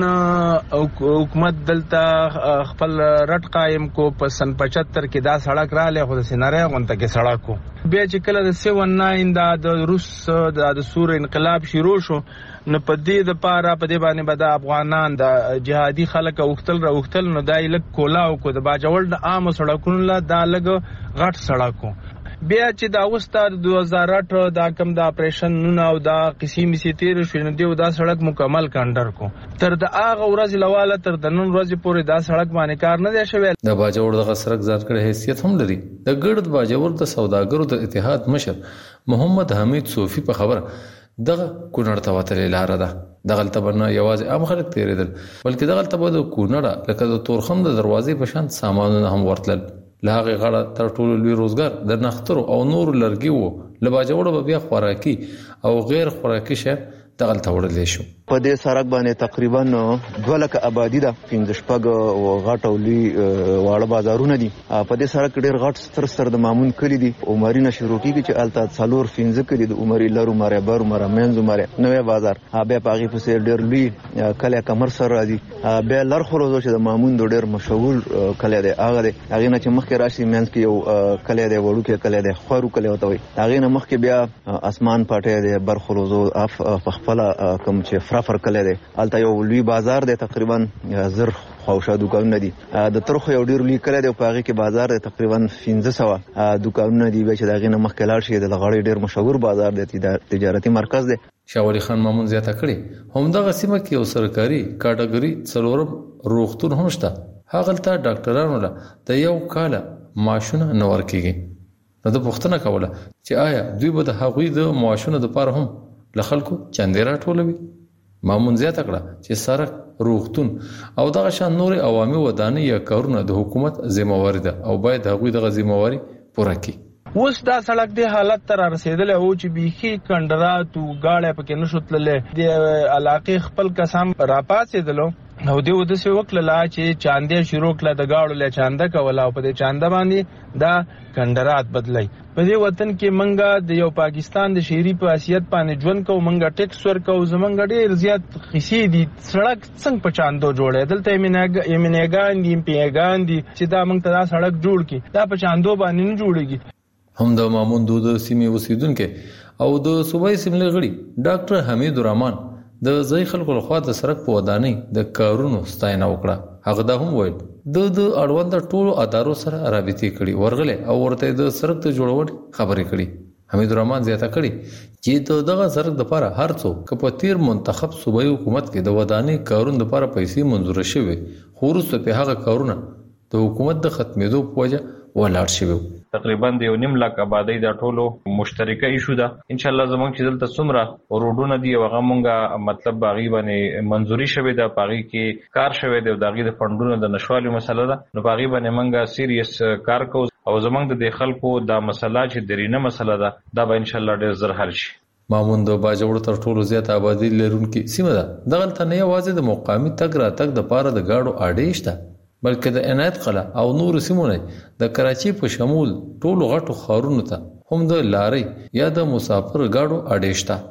حکومت دلته خپل رټ قائم کو په سن پچهتر کې دا سړک رااله خو د سيناري غونته کې سړک کو بیا چې کله د سیون ناین د روس د سور انقلاب شروع شو نو په دې د پاره په دې باندې به د افغانان د جهادي خلک اوختل را اوختل نو دای لک کولاو کو د باجوړ د عام سړکونو لا د لګ غټ سړکو بیا چې دا وستار دوه هزار اته دا کم د اپریشن نو او دا قسم سي تیر شو نو دی دا سړک مکمل کاندر کو تر د اغه ورځ لواله تر د نن ورځ پورې دا سړک باندې کار نه دی شوی. د باجوړ د سړک ځانګړی حیثیت هم لري. د ګړد باجوړ د سوداګرو د اتحاد مشر محمد حمید صوفي په خبره دغه کونړ ته وتلې لار ده. دغه تبنه یوازې عام خلک تیریدل بلکې دغه تبه د کونړ لکه د تورخم د دروازې په شان سامانونه هم ورتلل. لاغه غړه تر ټولو لوی روزګار د نخترو او نور لرګي وو. لباجوړ به بیا خوراکي او غیر خوراکي شي دغه تورلې شو. په دې سړک باندې تقریبا دوه لک آبادی ده پنځه شپږ او غټولي واړه بازارونه دي. په دې سړک ډېر غټ ستر ستر د مامون کلی دي. عمرینه شروع کیږي چې الته څلور پنځه کلی د عمرې لرو ماره بر ماره منځ ماره نوې بازار بیا پاغي په سیر ډېر لوی کله کمر سره راځي بیا لر خروزو چې د مامون ډېر مشهور کله دی هغه دی هغه نه چې مخکې راشي منځ کې یو کله دی وړو کې کله دی خورو کله وته وي هغه نه مخکې بیا اسمان پټه دی بر خروزو اف خپل کوم چې فرافر کله دی الته یو لوی بازار دی تقریبا زر خوښه دکانونه دي. د ترخو یو ډیر لوی کله دی په هغه کې بازار دی تقریبا پنځه سوه دکانونه دي چې دغه نه مخکې لاړ شي د لغړی ډیر مشهور بازار دی تجارتي مرکز دی. شاولی خان مامون زیاته کړي همدغه سیمه کې یو سرکاري کاټګوري څلورم روغتون هم شته. هغه ته ډاکټرانو له د یو کال معاشونه نه ورکیږي. نو د پښتنه کوله چې آیا دوی به د هغوی د معاشونو لپاره هم له خلکو چندې راټولوي. مامون زیاته کړه چې سړک روغتون او دغه شان نور عوامي ودانۍ یا کارونه د حکومت ذمہواری ده او باید هغوی دغه ذمہواری پوره کړي. اوس دا سړک د حالت تر رسیدل او چې بيخي کندرات او گاړه پکې نشوتللې د علاقې خپل قسم راپاتېدلو نو دی ود څه وکړه چې چاندې شروع کړه د گاړو له چاندا کولا او په دې چاندا باندې دا کندرات بدلای. په دې وطن کې منګه د یو پاکستان د شهري په حیثیت باندې ژوند کو منګه ټیکس ورکو زمونږ ډیر زیات خسي دي. سړک څنګه په چاندو جوړې دلته یمنګ یمنګان دي پیګان دي چې دا موږ ته دا سړک جوړ کی دا په چاندو باندې نه جوړيږي. هم د مامون دود سیمې اوسیدونکو او د صوبایي اسمبلی غړي ډاکټر حمید الرحمن د ځای خلکو لخوا د سړک په ودانۍ د کارونو ستاینه وکړه. هغه دا هم وویل د د اړوند ټولو ادارو سره رابطې کړي ورغله او ورته د سړک د جوړولو خبرې کړي. حمید الرحمن زیاته کړي چې دغه سړک د لپاره هر څوک په تیر منتخب صوبایي حکومت کې د ودانۍ کارونو لپاره پیسې منزور شوي خو وروسته په هغه کارونه د حکومت د ختمېدو په وجه ولاړ شوي. تقریبا د یو نیم لک آبادی د ټولو مشترکه ایشو ده. ان شاء الله زمونږ چې دلته څومره روډونه دي هغه مونږه مطلب باغی باندې منزوري شوه د باغی کې کار شوه د داغي د فندونو د نشوالي مسله ده. نو باغی باندې مونږه سیریس کار کوو او زمونږ د خلکو دا مسله چې درینه مسله ده دا به ان شاء الله ډیر زر حل شي. مامون د باجوړ تر ټولو زیات آبادی لرونکي سیمه ده. دغه ته نه یوازې د مقامی تګ را تګ د پاره د گاډو اډې شته بلکې د عنایت قلعه او نور سیمونه د کراچي په شمول ټولو غټو ښارونو ته هم د لارې یا د مسافر گاډو اډې شته.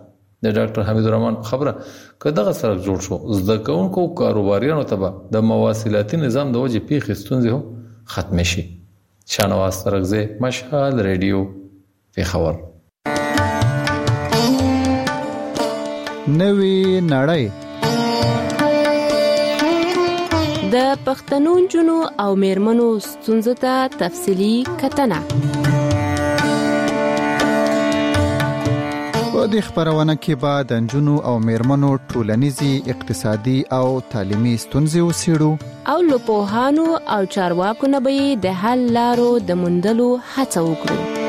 د ډاکټر حمید الرحمن خبره کداغه سره جوړ شو زده کوونکو کاروباریانو ته د مواصلاتي نظام د وجې پیښې ستونزې هم ختم شي. شانواز ترغزه مشهد ریډیو پیښور. نوی نړۍ د پښتنو جنو او میرمنو ستونزو ته تفصیلی کتنه. په دې خبرونه کې به د جنو او میرمنو ټولنیزي اقتصادي او تعلیمي ستونزې وسیړو او له پوهانو او چارواکو نه به د حل لارو د موندلو هڅه وکړو.